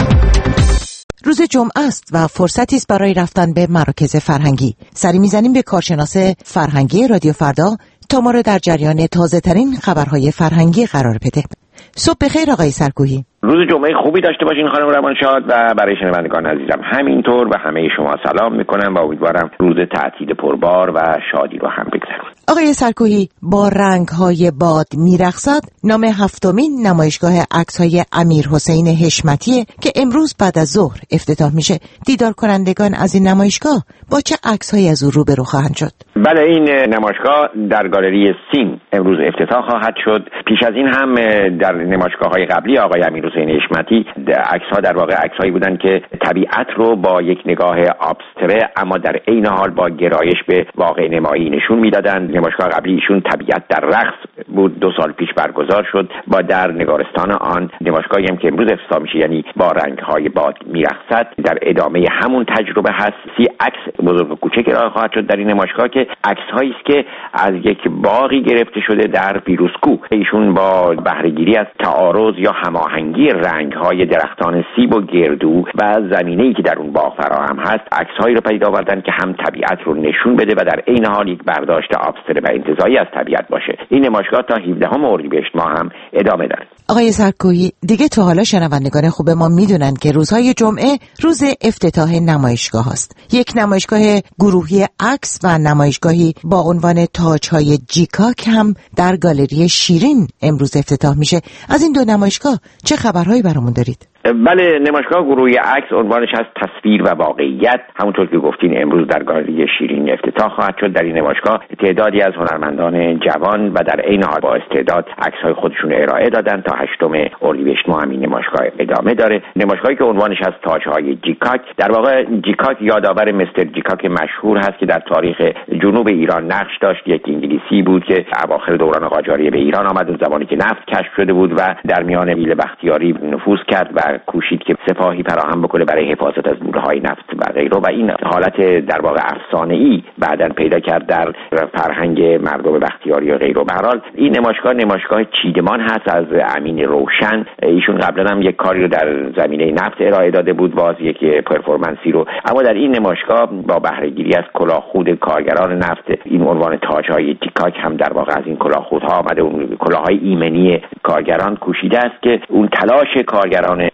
روز جمعه است و فرصتی است برای رفتن به مراکز فرهنگی. سری میزنیم به کارشناس فرهنگی رادیو فردا تا ما را در جریان تازه ترین خبرهای فرهنگی قرار بده. صبح بخیر آقای سرکوهی. روز جمعه خوبی داشته باشین خانم روانشاد و برای شنوندگان عزیزم همینطور به همه شما سلام میکنم و امیدوارم روز تعطیل پربار و شادی رو هم بگذرونید. آقای سرکوهی، با رنگ‌های باد میرقصد نام 7مین نمایشگاه عکس‌های امیرحسین حشمتی که امروز بعد از ظهر افتتاح میشه. دیدار کنندگان از این نمایشگاه با چه عکس‌هایی از او روبرو خواهند شد؟ بله، این نمایشگاه در گالری سین امروز افتتاح خواهد شد. پیش از این هم در نمایشگاه‌های قبلی آقای امیرحسین حشمتی عکس‌ها در واقع عکس‌هایی بودند که طبیعت رو با یک نگاه ابستره اما در عین حال با گرایش به واقع نمایی نشون میدادند. نمایشگاه قبلی ایشون طبیعت در رقص بود، 2 سال پیش برگزار شد با در نگارستان آن. نمایشگاهی هم که امروز افتتاح میشه یعنی با رنگ‌های باد میرقصد در ادامه همون تجربه هست. 30 عکس بزرگ و کوچک ارائه خواهد شد در این نمایشگاه که عکس‌هایی است که از یک باغی گرفته شده در پیروزکوه. ایشون با بهره‌گیری از تعارض یا هماهنگی رنگ‌های درختان سیب و گردو و زمینه‌ای که در اون باغ فراهم هست عکس‌هایی رو پدید آوردن که هم طبیعت رو نشون بده و در عین حال یک برداشت ابستره و انتزاعی از طبیعت باشه. این نمایشگاه تا 17 اردیبهشت ماه هم ادامه داره. آقای سرکوهی، دیگه تو حالا شنوندگان خوب ما میدونن که روزهای جمعه روز افتتاح نمایشگاه است. یک نمایشگاه گروهی عکس و نمایشگاهی با عنوان تاج‌های جیکاک هم در گالری شیرین امروز افتتاح میشه. از این دو نمایشگاه چه خبرهایی برامون دارید؟ بله، نمایشگاه گروهی عکس عنوانش از تصویر و واقعیت، همونطور که گفتین امروز در گالری شیرین افتتاح خواهد شد. در این نمایشگاه تعدادی از هنرمندان جوان و در عین حال با استعداد عکس‌های خودشون ارائه دادن. تا 8 اردیبهشت ماه این نمایشگاه ادامه داره. نمایشگاهی که عنوانش از تاج‌های جیکاک، در واقع جیکاک یادآور مستر جیکاک مشهور هست که در تاریخ جنوب ایران نقش داشت. یک انگلیسی بود که اواخر دوران قاجاری به ایران آمد و زمانی که نفت کشف شده بود و در میان ایل بختیاری نفوذ کرد و کوشید که سپاهی فراهم بکنه برای حفاظت از لوله‌های نفت و غیره و این حالت در واقع افسانه‌ای بعداً پیدا کرد در فرهنگ مردم بختیاری و غیره. به هر حال این نمایشگاه چیدمان هست از امین روشن. ایشون قبلا هم یک کاری رو در زمینه نفت ارائه داده بود، باز یک پرفورمنسی رو، اما در این نمایشگاه با بهره‌گیری از کلاهخود کارگران نفت این عنوان تاج‌های جیکاک هم در واقع از این کلاهخودها آمده. اون کلاه‌های ایمنی کارگران کوشیده است که اون تلاش کارگران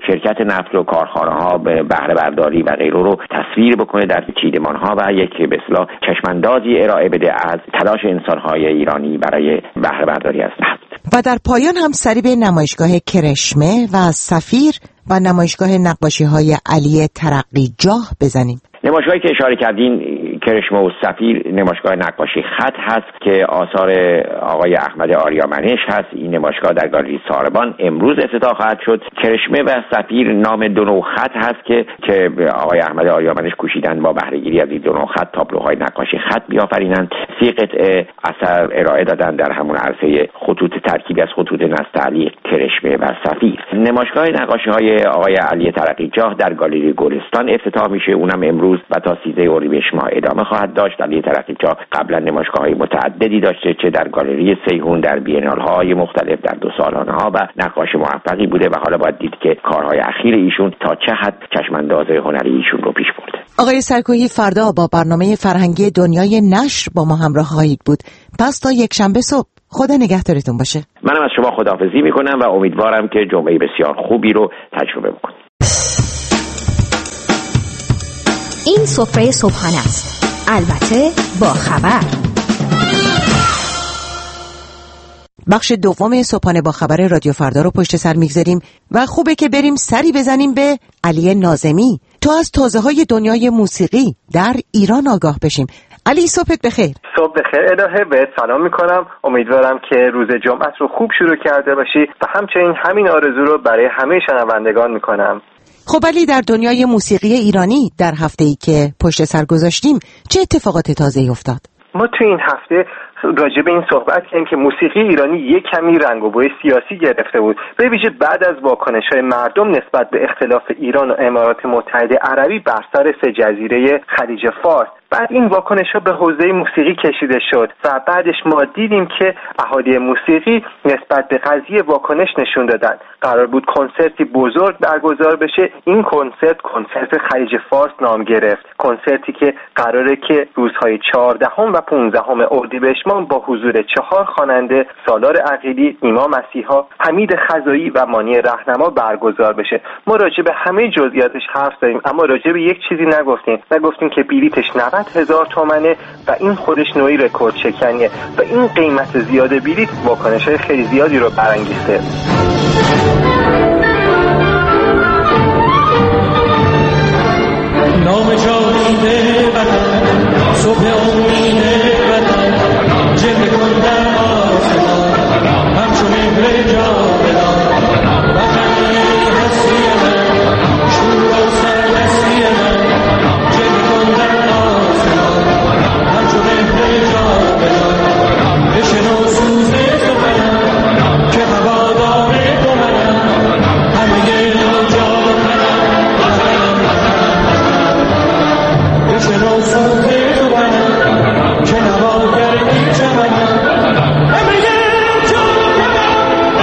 شرکت نفت و کارخانه‌ها به بهره برداری و غیره رو تصویر بکنه در چیدمان‌ها و یک به اصطلاح چشم‌اندازی ارائه بده از تلاش انسان‌های ایرانی برای بهره برداری از نفت. و در پایان هم سری به نمایشگاه کرشمه و سفیر و نمایشگاه نقاشی‌های علی ترقیجاه بزنیم. نمایشگاهی که اشاره کردین کرشمه و سفیر نمایشگاه نقاشی خط هست که آثار آقای احمد آریامنش هست. این نمایشگاه در گالری ساربان امروز افتتاح خواهد شد. کرشمه و سفیر نام دو نوع خط هست که آقای احمد آریامنش کوشیدن با بهره‌گیری از این دو نوع خط تابلوهای نقاشی خط بیافرینند. 30 قطعه اثر ارائه دادن در همون عرصه خطوط ترکیبی از خطوط نستعلیق کرشمه و سفیر. نمایشگاه نقاشی‌های آقای علی ترقیجاه در گالری گلستان افتتاح میشه، اونم امروز و تا 13 اردیبهشت ماه ادامه خواهد داشت. علی ترقیجاه قبلا نمایشگاه‌های متعددی داشته، چه در گالری سیهون، در بینال‌های مختلف، در دو سالانه‌ها و نقاش موفقی بوده و حالا باید دید که کارهای اخیر ایشون تا چه حد چشم‌انداز هنری ایشون رو پیش برده. آقای سرکوهی فردا با برنامه فرهنگی دنیای نشر با ما همراه خواهید بود. پس تا یک شنبه صبح خدا نگهدارتون باشه. منم از شما خداحافظی می‌کنم و امیدوارم که جمعه بسیار خوبی رو تجربه بکنید. این سفره صبحانه است، البته با خبر. بخش دوم صبحانه با خبر رادیو فردا رو پشت سر میگذاریم و خوبه که بریم سری بزنیم به علی ناظمی تا از تازه‌های دنیای موسیقی در ایران آگاه بشیم. علی صبحت بخیر. صبح بخیر الهه، بهت سلام میکنم. امیدوارم که روز جمعت رو خوب شروع کرده باشی و همچنین همین آرزو رو برای همه شنوندگان میکنم. خب علی، در دنیای موسیقی ایرانی در هفته‌ای که پشت سر گذاشتیم چه اتفاقات تازه‌ای افتاد؟ ما تو این هفته راجع به این صحبت کردیم که موسیقی ایرانی یک کمی رنگ و بوی سیاسی گرفته بود، به ویژه بعد از واکنش‌های مردم نسبت به اختلاف ایران و امارات متحده عربی بر سر 3 جزیره خلیج فارس. بعد این واکنش‌ها به حوزه موسیقی کشیده شد و بعدش ما دیدیم که اهالی موسیقی نسبت به قضیه واکنش نشون دادن. قرار بود کنسرتی بزرگ برگزار بشه. این کنسرت خلیج فارس نام گرفت. کنسرتی که قراره که روزهای 14 و 15 اردیبهشت با حضور 4 خواننده، سالار عقیلی، نیما مسیحا، حمید خزایی و مانی رهنما برگزار بشه. ما راجع به همه جزئیاتش حرف زدیم، اما راجع به یک چیزی نگفتیم که بلیتش 90,000 تومنه و این خودش نوعی رکورد شکنیه و این قیمت زیاد بلیت واکنش‌های خیلی زیادی رو برانگیخته. نام جاویده وطن، صبح امید وطن، جلوه کن در آسمان، همچون مهر جاودان، وطن هستی من، شور و سرمستی من، جلوه کن در آسمان، همچون مهر جاودان، بشنو سوز تو منم، که هوادار تو منم، همه دل جا منم، بشنو سوز تو منم، که نواگر این چمنم، همه دل جا منم،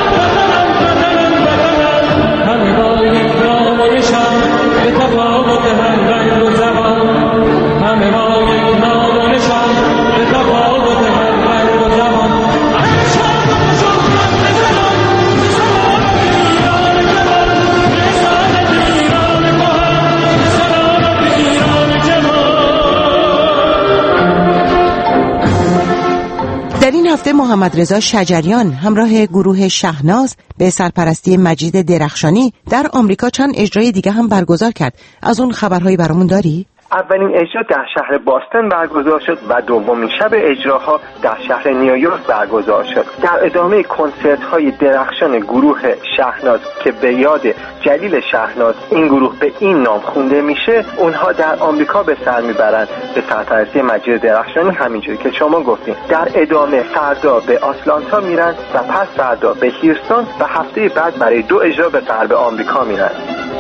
همه با یک نام و نشان، به تفاوت من رنگ و زبان، همه با یک نام و نشان، به تفاوت من رنگ و زبان. در این هفته محمد رضا شجریان همراه گروه شهناز به سرپرستی مجید درخشانی در آمریکا چند اجرای دیگه هم برگزار کرد. از اون خبرهایی برامون داری؟ اولین اجرا در شهر باستون برگزار شد و دومین شب اجراها در شهر نیویورک برگزار شد. در ادامه کنسرت‌های درخشان گروه شهناز که به یاد جلیل شهناز این گروه به این نام خونده میشه، اونها در آمریکا به سر میبرند به سرپرستی مجید درخشانی، همینجوری که شما گفتین. در ادامه فردا به آتلانتا میرن و پس فردا به هیوستون و هفته بعد برای 2 اجرا به غرب آمریکا میرن.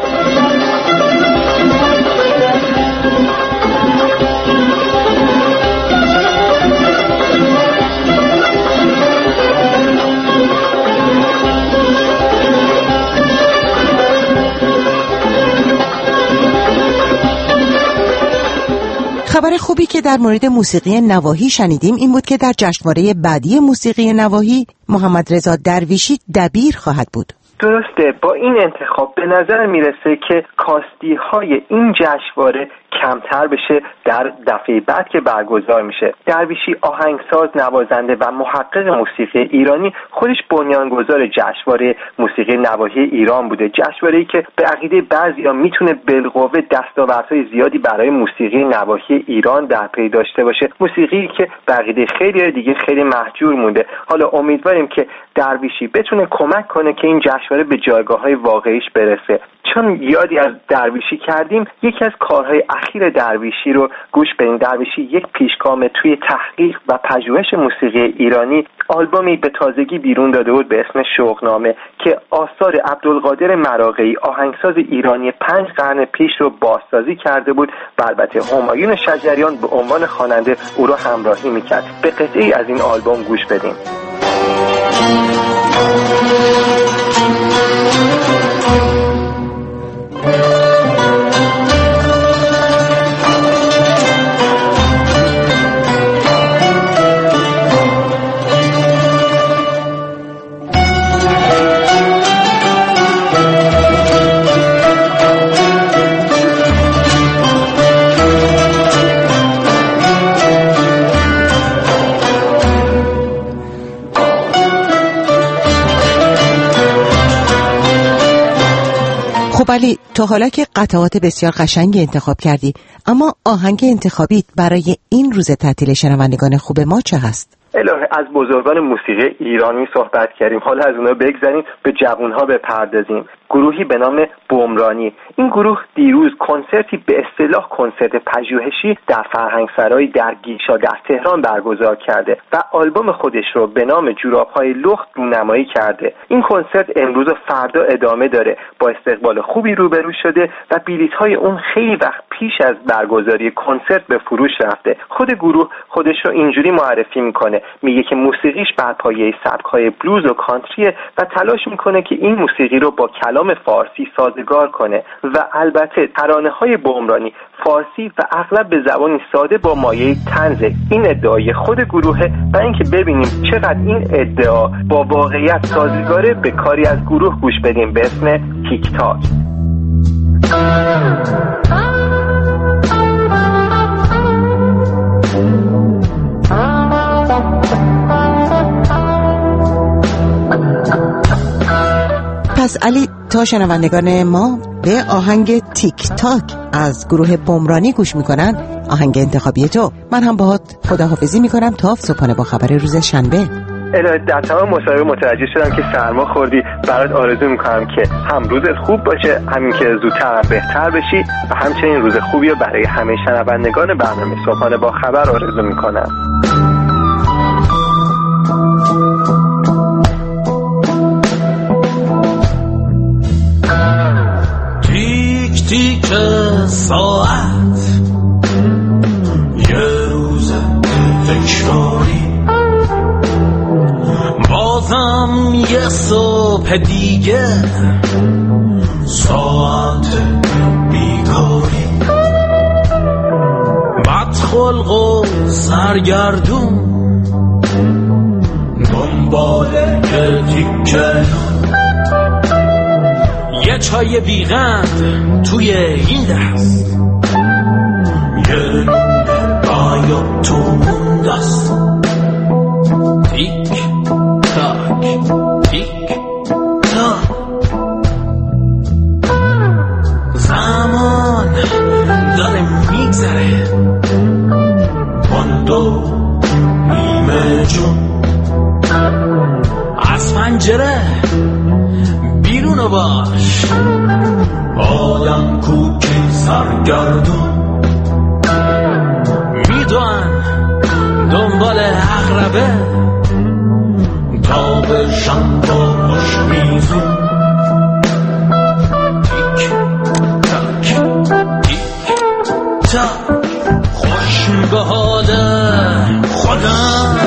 خبر خوبی که در مورد موسیقی نواحی شنیدیم این بود که در جشنواره بعدی موسیقی نواحی محمد رضا درویشی دبیر خواهد بود. درسته، با این انتخاب به نظر میرسه که کاستی های این جشنواره کمتر بشه در دفعه بعد که برگزار میشه. درویشی آهنگساز، نوازنده و محقق موسیقی ایرانی خودش بنیانگذار جشنواره موسیقی نواحی ایران بوده. جشنواره‌ای که به عقیده بعضیا میتونه بالقوه دستاوردهای زیادی برای موسیقی نواحی ایران در پی داشته باشه، موسیقی که به عقیده خیلی دیگه خیلی محجور مونده. حالا امیدواریم که درویشی بتونه کمک کنه که این جشنواره به جایگاه‌های واقعیش برسه. چون یادی از درویشی کردیم، یکی از کارهای اخیر درویشی رو گوش بدیم. درویشی یک پیشگام توی تحقیق و پژوهش موسیقی ایرانی آلبومی به تازگی بیرون داده بود به اسم شوقنامه که آثار عبدالقادر مراغه‌ای آهنگساز ایرانی 5 قرن پیش رو بازسازی کرده بود و البته همایون شجریان به عنوان خواننده او رو همراهی میکرد. به قطعی از این آلبوم گوش بدیم. ولی تو حالا که قطعات بسیار قشنگی انتخاب کردی، اما آهنگ انتخابیت برای این روز تعطیل شنوندگان خوب ما چه هست؟ الهه، از بزرگان موسیقی ایرانی صحبت کردیم، حالا از اونها بگذاریم به جوانها بپردازیم. گروهی به نام بومرانی. این گروه دیروز کنسرتی به اصطلاح کنسرت پژوهشی در فرهنگسرای در گیشا در تهران برگزار کرده و آلبوم خودش رو به نام جوراب‌های لخت رونمایی کرده. این کنسرت امروز و فردا ادامه داره، با استقبال خوبی روبرو شده و بلیط‌های اون خیلی وقت پیش از برگزاری کنسرت به فروش رفته. خود گروه خودش رو اینجوری معرفی میکنه، میگه که موسیقیش بر پایه سبک‌های بلوز و کانتریه و تلاش میکنه که این موسیقی رو با کلام فارسی سازگار کنه و البته ترانه‌های بومرانی فارسی و اغلب به زبانی ساده با مایه طنز. این ادعای خود گروهه و اینکه ببینیم چقدر این ادعا با واقعیت سازگاره به کاری از گروه گوش بدیم به اسم تیک تاک. پس علی، تا شنوندگان ما به آهنگ تیک تاک از گروه بومرانی گوش میکنن، آهنگ انتخابی تو، من هم باهات خداحافظی میکنم تا صبحانه با خبر روز شنبه. الهه، در تمام مصاحبه متوجه شدم که سرما خوردی. برات آرزو میکنم که هم روزت خوب باشه، همین که زودتر بهتر بشی و همچنین روز خوبی رو برای همه شنوندگان برنامه صبحانه با خبر آرزو میکنم. تیک ساعت یه روز تکراری، بازم یه صبح دیگه ساعت بیکاری، بدخلق و سرگردون دنبال یه تیکه، یه چای بیغند توی این دست، یه نونه باید تو اون دست. تیک تاک تیک تاک، زمان داره میگذره، پاندو نیمه جون از پنجره بیرونو باش، آدم کوکی سرگردون میدوان دنبال اغربه تا بشن باش میزون. تیک تاک تیک تاک، خوش به حال خودم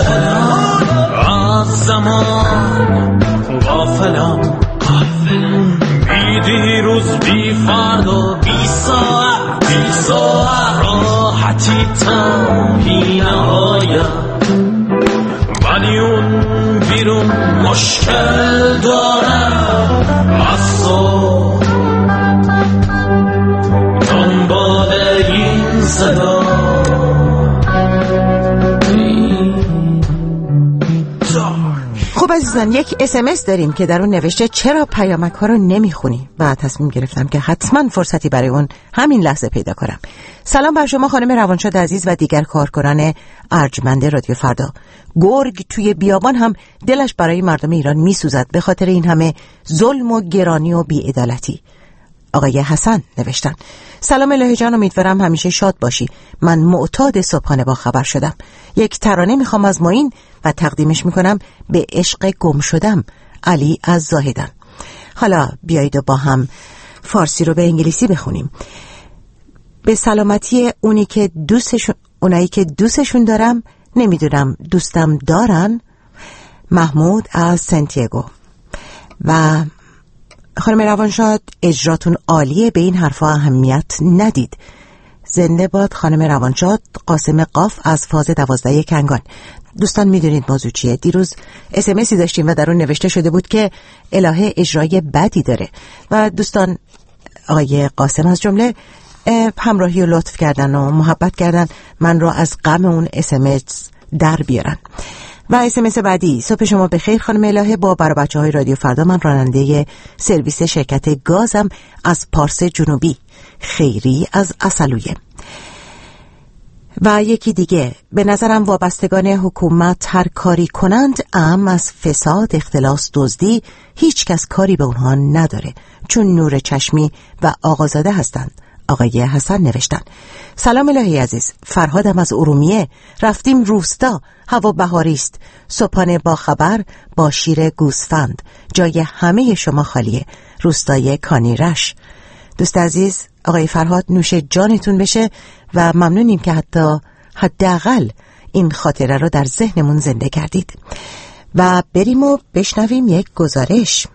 از زمان غافلم، بی دیروز بی فردا بی ساعت راحتی تا بی نهایت، ولی اون بیرون مشکل دارم مخصوص دنبال این صدا. خب عزیزان، یک SMS داریم که در اون نوشته چرا پیامک ها رو نمیخونی؟ و تصمیم گرفتم که حتما فرصتی برای اون همین لحظه پیدا کنم. سلام بر شما خانم روانشاد عزیز و دیگر کارکنان ارجمند رادیو فردا. گرگ توی بیابان هم دلش برای مردم ایران میسوزد به خاطر این همه ظلم و گرانی و بی‌عدالتی. آقای حسن نوشتن: سلام الهی جان، امیدوارم همیشه شاد باشی. من معتاد صبحانه با خبر شدم. یک ترانه میخوام از معین و تقدیمش میکنم به عشق گم شدم، علی از زاهدان. حالا بیایید و با هم فارسی رو به انگلیسی بخونیم. به سلامتی اونایی که دوستشون دارم، نمیدونم دوستم دارن. محمود از سنتیگو. و خانم روانشاد اجراتون عالیه، به این حرفا اهمیت ندید. زنده باد خانم روانشاد. قاسم قاف از فاز 12 کنگان. دوستان میدونید موضوع چیه؟ دیروز SMS داشتیم و در اون نوشته شده بود که الهه اجرای بدی داره و دوستان آقای قاسم از جمله همراهی و لطف کردن و محبت کردن من رو از غم اون SMS در بیارن. و SMS بعدی: صبح شما بخیر خانم الهه، با برای بچه‌های رادیو فردا. من راننده سرویس شرکت گازم از پارس جنوبی. خیری از اصلویه. و یکی دیگه: به نظرم وابستگان حکومت هر کاری کنند، از فساد، اختلاس، دزدی هیچ کس کاری به اونها نداره، چون نور چشمی و آقازاده هستند. آقای حسن نوشتن: سلام الهی عزیز، فرهادم از ارومیه. رفتیم روستا، هوا بهاری است. صبحانه با خبر با شیر گوسفند. جای همه شما خالیه. روستای کانیرش. دوست عزیز آقای فرهاد، نوش جانتون بشه و ممنونیم که حداقل این خاطره رو در ذهنمون زنده کردید. و بریم و بشنویم یک گزارش.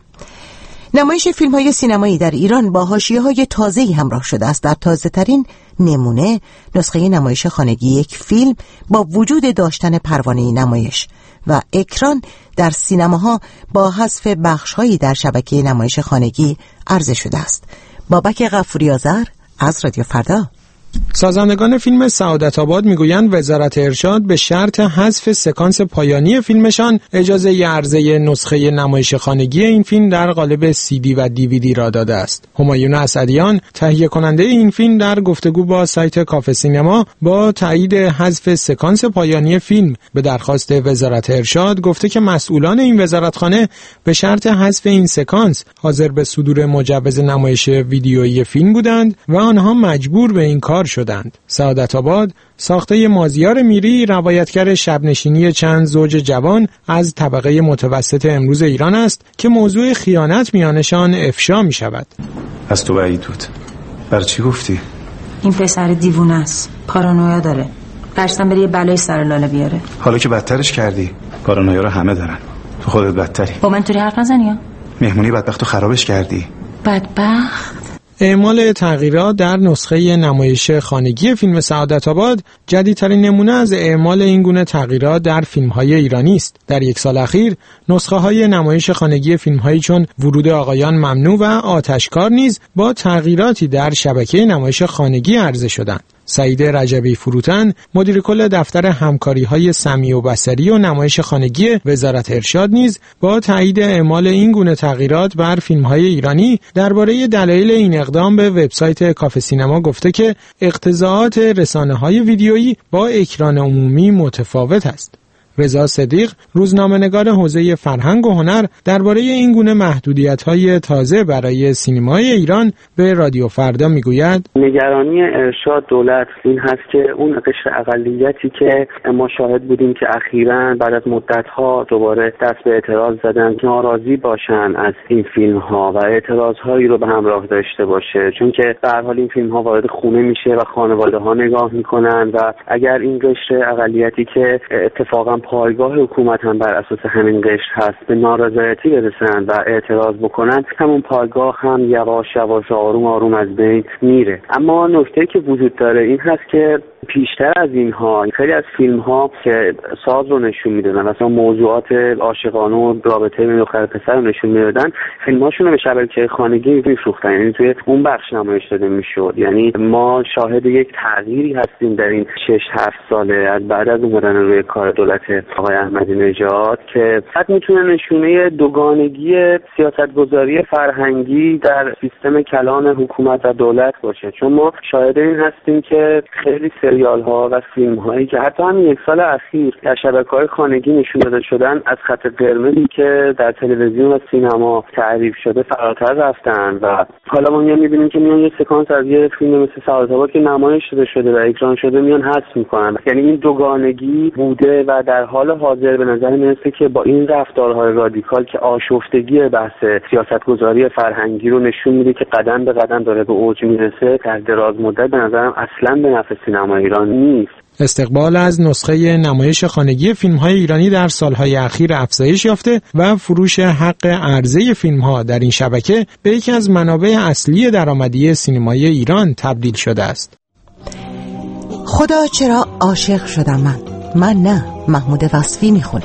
نمایش فیلم‌های سینمایی در ایران با حاشیه‌های تازه‌ای همراه شده است. در تازه‌ترین نمونه نسخه نمایش خانگی یک فیلم با وجود داشتن پروانه نمایش و اکران در سینماها با حذف بخش‌هایی در شبکه نمایش خانگی عرضه شده است. بابک غفوری آذر از رادیو فردا. سازندگان فیلم سعادت آباد میگویند وزارت ارشاد به شرط حذف سکانس پایانی فیلمشان اجازه عرضه نسخه نمایش خانگی این فیلم در قالب CD و DVD را داده است. همایون اسدیان تهیه کننده این فیلم در گفتگو با سایت کافه سینما با تایید حذف سکانس پایانی فیلم به درخواست وزارت ارشاد گفته که مسئولان این وزارتخانه به شرط حذف این سکانس حاضر به صدور مجوز نمایش ویدیویی فیلم بودند و آنها مجبور به این کار شدند. سعادت آباد ساخته مازیار میری، روایتگر شبنشینی چند زوج جوان از طبقه متوسط امروز ایران است که موضوع خیانت میانشان افشا می شود. از تو بعید بود. برای چی گفتی؟ این پسر دیوونه است، پارانویا داره. ترسم بره یه بلای سر لاله بیاره. حالا که بدترش کردی. پارانویا رو همه دارن. تو خودت بدتری. با من طوری حرف نزنی ها؟ مهمونی بدبختو خرابش کردی. بدبخت. اعمال تغییرات در نسخه نمایش خانگی فیلم سعادت آباد جدیدترین نمونه از اعمال این گونه تغییرات در فیلم‌های ایرانی است. در یک سال اخیر نسخه‌های نمایش خانگی فیلم‌هایی چون ورود آقایان ممنوع و آتشکار نیز با تغییراتی در شبکه نمایش خانگی عرضه شدند. سعید رجبی فروتن، مدیر کل دفتر همکاری‌های سمعی و بصری و نمایش خانگی وزارت ارشاد نیز با تایید اعمال این گونه تغییرات بر فیلم‌های ایرانی درباره دلایل این اقدام به وبسایت کافه سینما گفته که اقتضاعات رسانه‌های ویدیویی با اکران عمومی متفاوت است. رضا صدیق، روزنامه‌نگار حوزه فرهنگ و هنر، درباره این گونه محدودیت‌های تازه برای سینمای ایران به رادیو فردا میگوید: نگرانی ارشاد دولت این هست که اون قشر اقلیتی که ما شاهد بودیم که اخیراً بعد از مدت‌ها دوباره دست به اعتراض زدن، ناراضی باشن از این فیلم‌ها و اعتراض‌هایی رو به همراه داشته باشه، چون که به هر حال این فیلم‌ها وارد خونه میشه و خانواده‌ها نگاه میکنن و اگر این قشر اقلیتی که اتفاقاً پایگاه حکومت هم بر اساس همین قشر هست به نارضایتی برسن و اعتراض بکنن، همون پایگاه هم یواش یواش آروم آروم از بین میره. اما نکته‌ای که وجود داره این هست که پیشتر از اینها خیلی از فیلم ها که ساز رو نشون میدادن، مثلا موضوعات عاشقانه و رابطه بین دختر و پسر رو نشون میدادن، فیلم هاشون رو به شبکه خانگی میفروختن، یعنی توی اون بخش نمایش داده میشد. یعنی ما شاهد یک تغییری هستیم در این 6-7 ساله از بعد از اومدن روی کار دولت آقای احمدی نژاد که حد میتونه نشونه دوگانگی سیاستگذاری فرهنگی در سیستم کلان حکومت و دولت باشه. چون ما شاهد این هستیم که خیلی سریال ها و فیلم هایی که حتی همین یک سال اخیر در شبکه‌های خانگی نشون داده شدن از خط قرمزی که در تلویزیون و سینما تعریف شده فراتر رفتن و حالا ما می‌بینیم که میان یه سکانس از یه فیلم مثل سعادت آباد که نمایش شده و اکران شده میان حذف میکنن. یعنی این دوگانگی بوده و در حال حاضر به نظر میاد که با این رفتارهای رادیکال که آشفتگی بحث سیاستگذاری فرهنگی رو نشون میده که قدم به قدم داره به اوج میرسه، در دراز مدت به نظرم اصلا به نفع سینما ایران نیست. استقبال از نسخه نمایش خانگی فیلم‌های ایرانی در سالهای اخیر افزایش یافته و فروش حق عرضه فیلم‌ها در این شبکه به یکی از منابع اصلی درآمدی سینمای ایران تبدیل شده است. خدا چرا عاشق شدم من نه. محمود وصفی میخونه.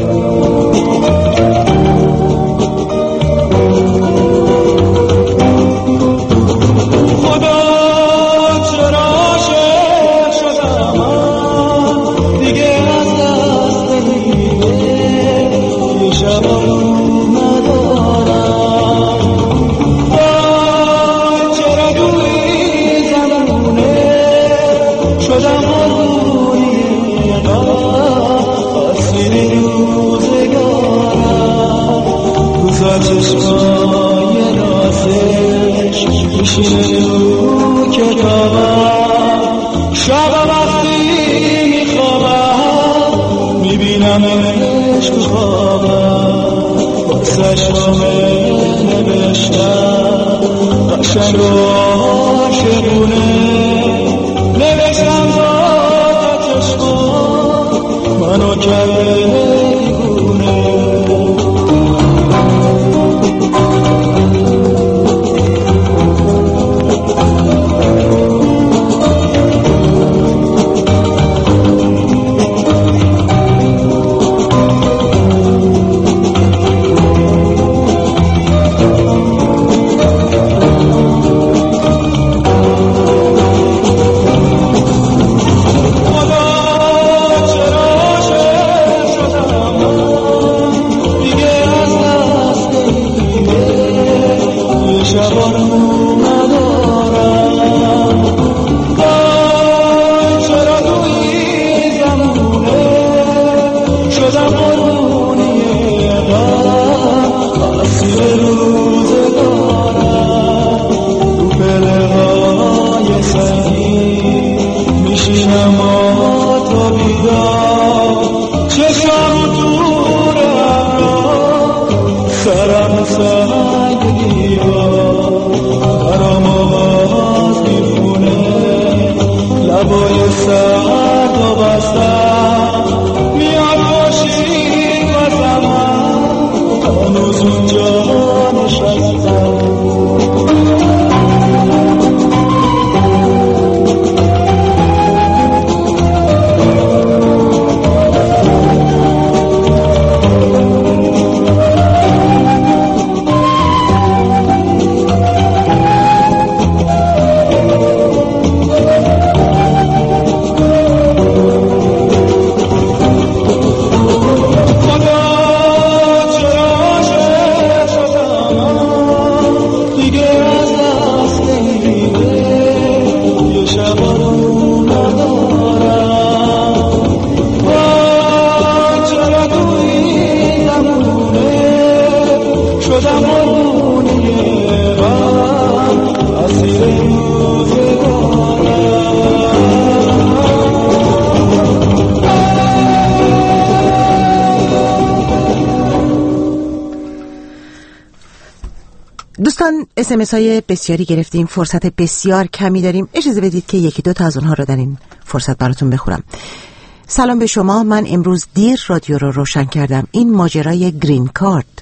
دوستان SMS های بسیاری گرفتیم، فرصت بسیار کمی داریم، اجازه بدید که یکی دو تا از اونها رو در این فرصت براتون بخونم. سلام به شما، من امروز دیر رادیو رو روشن کردم. این ماجرای گرین کارت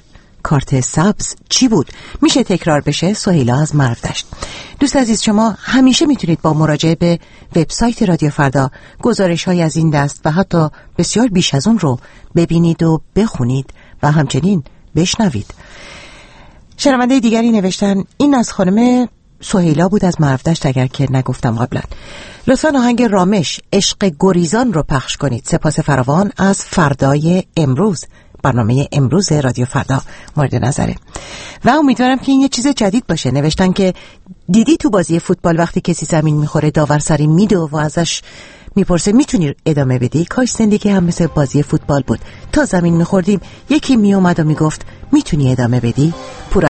کارت سبز چی بود؟ میشه تکرار بشه؟ سهیلا از مرودشت. دوست عزیز، شما همیشه میتونید با مراجعه به وبسایت رادیو فردا گزارش‌های از این دست و حتی بسیار بیش از اون رو ببینید و بخونید و همچنین بشنوید. شنونده دیگری نوشتن این از خانم سهیلا بود از مرودشت، اگر که نگفتم قبلا. لطفاً آهنگ رامش عشق گریزان رو پخش کنید. سپاس فراوان از فردای امروز. برنامه امروز رادیو فردا مورد نظره و امیدوارم که این یه چیز جدید باشه. نوشتن که دیدی تو بازی فوتبال وقتی کسی زمین میخوره داور سری میده و ازش میپرسه میتونی ادامه بدی؟ کاش زندگی هم مثل بازی فوتبال بود. تا زمین میخوردیم یکی میومد و میگفت میتونی ادامه بدی؟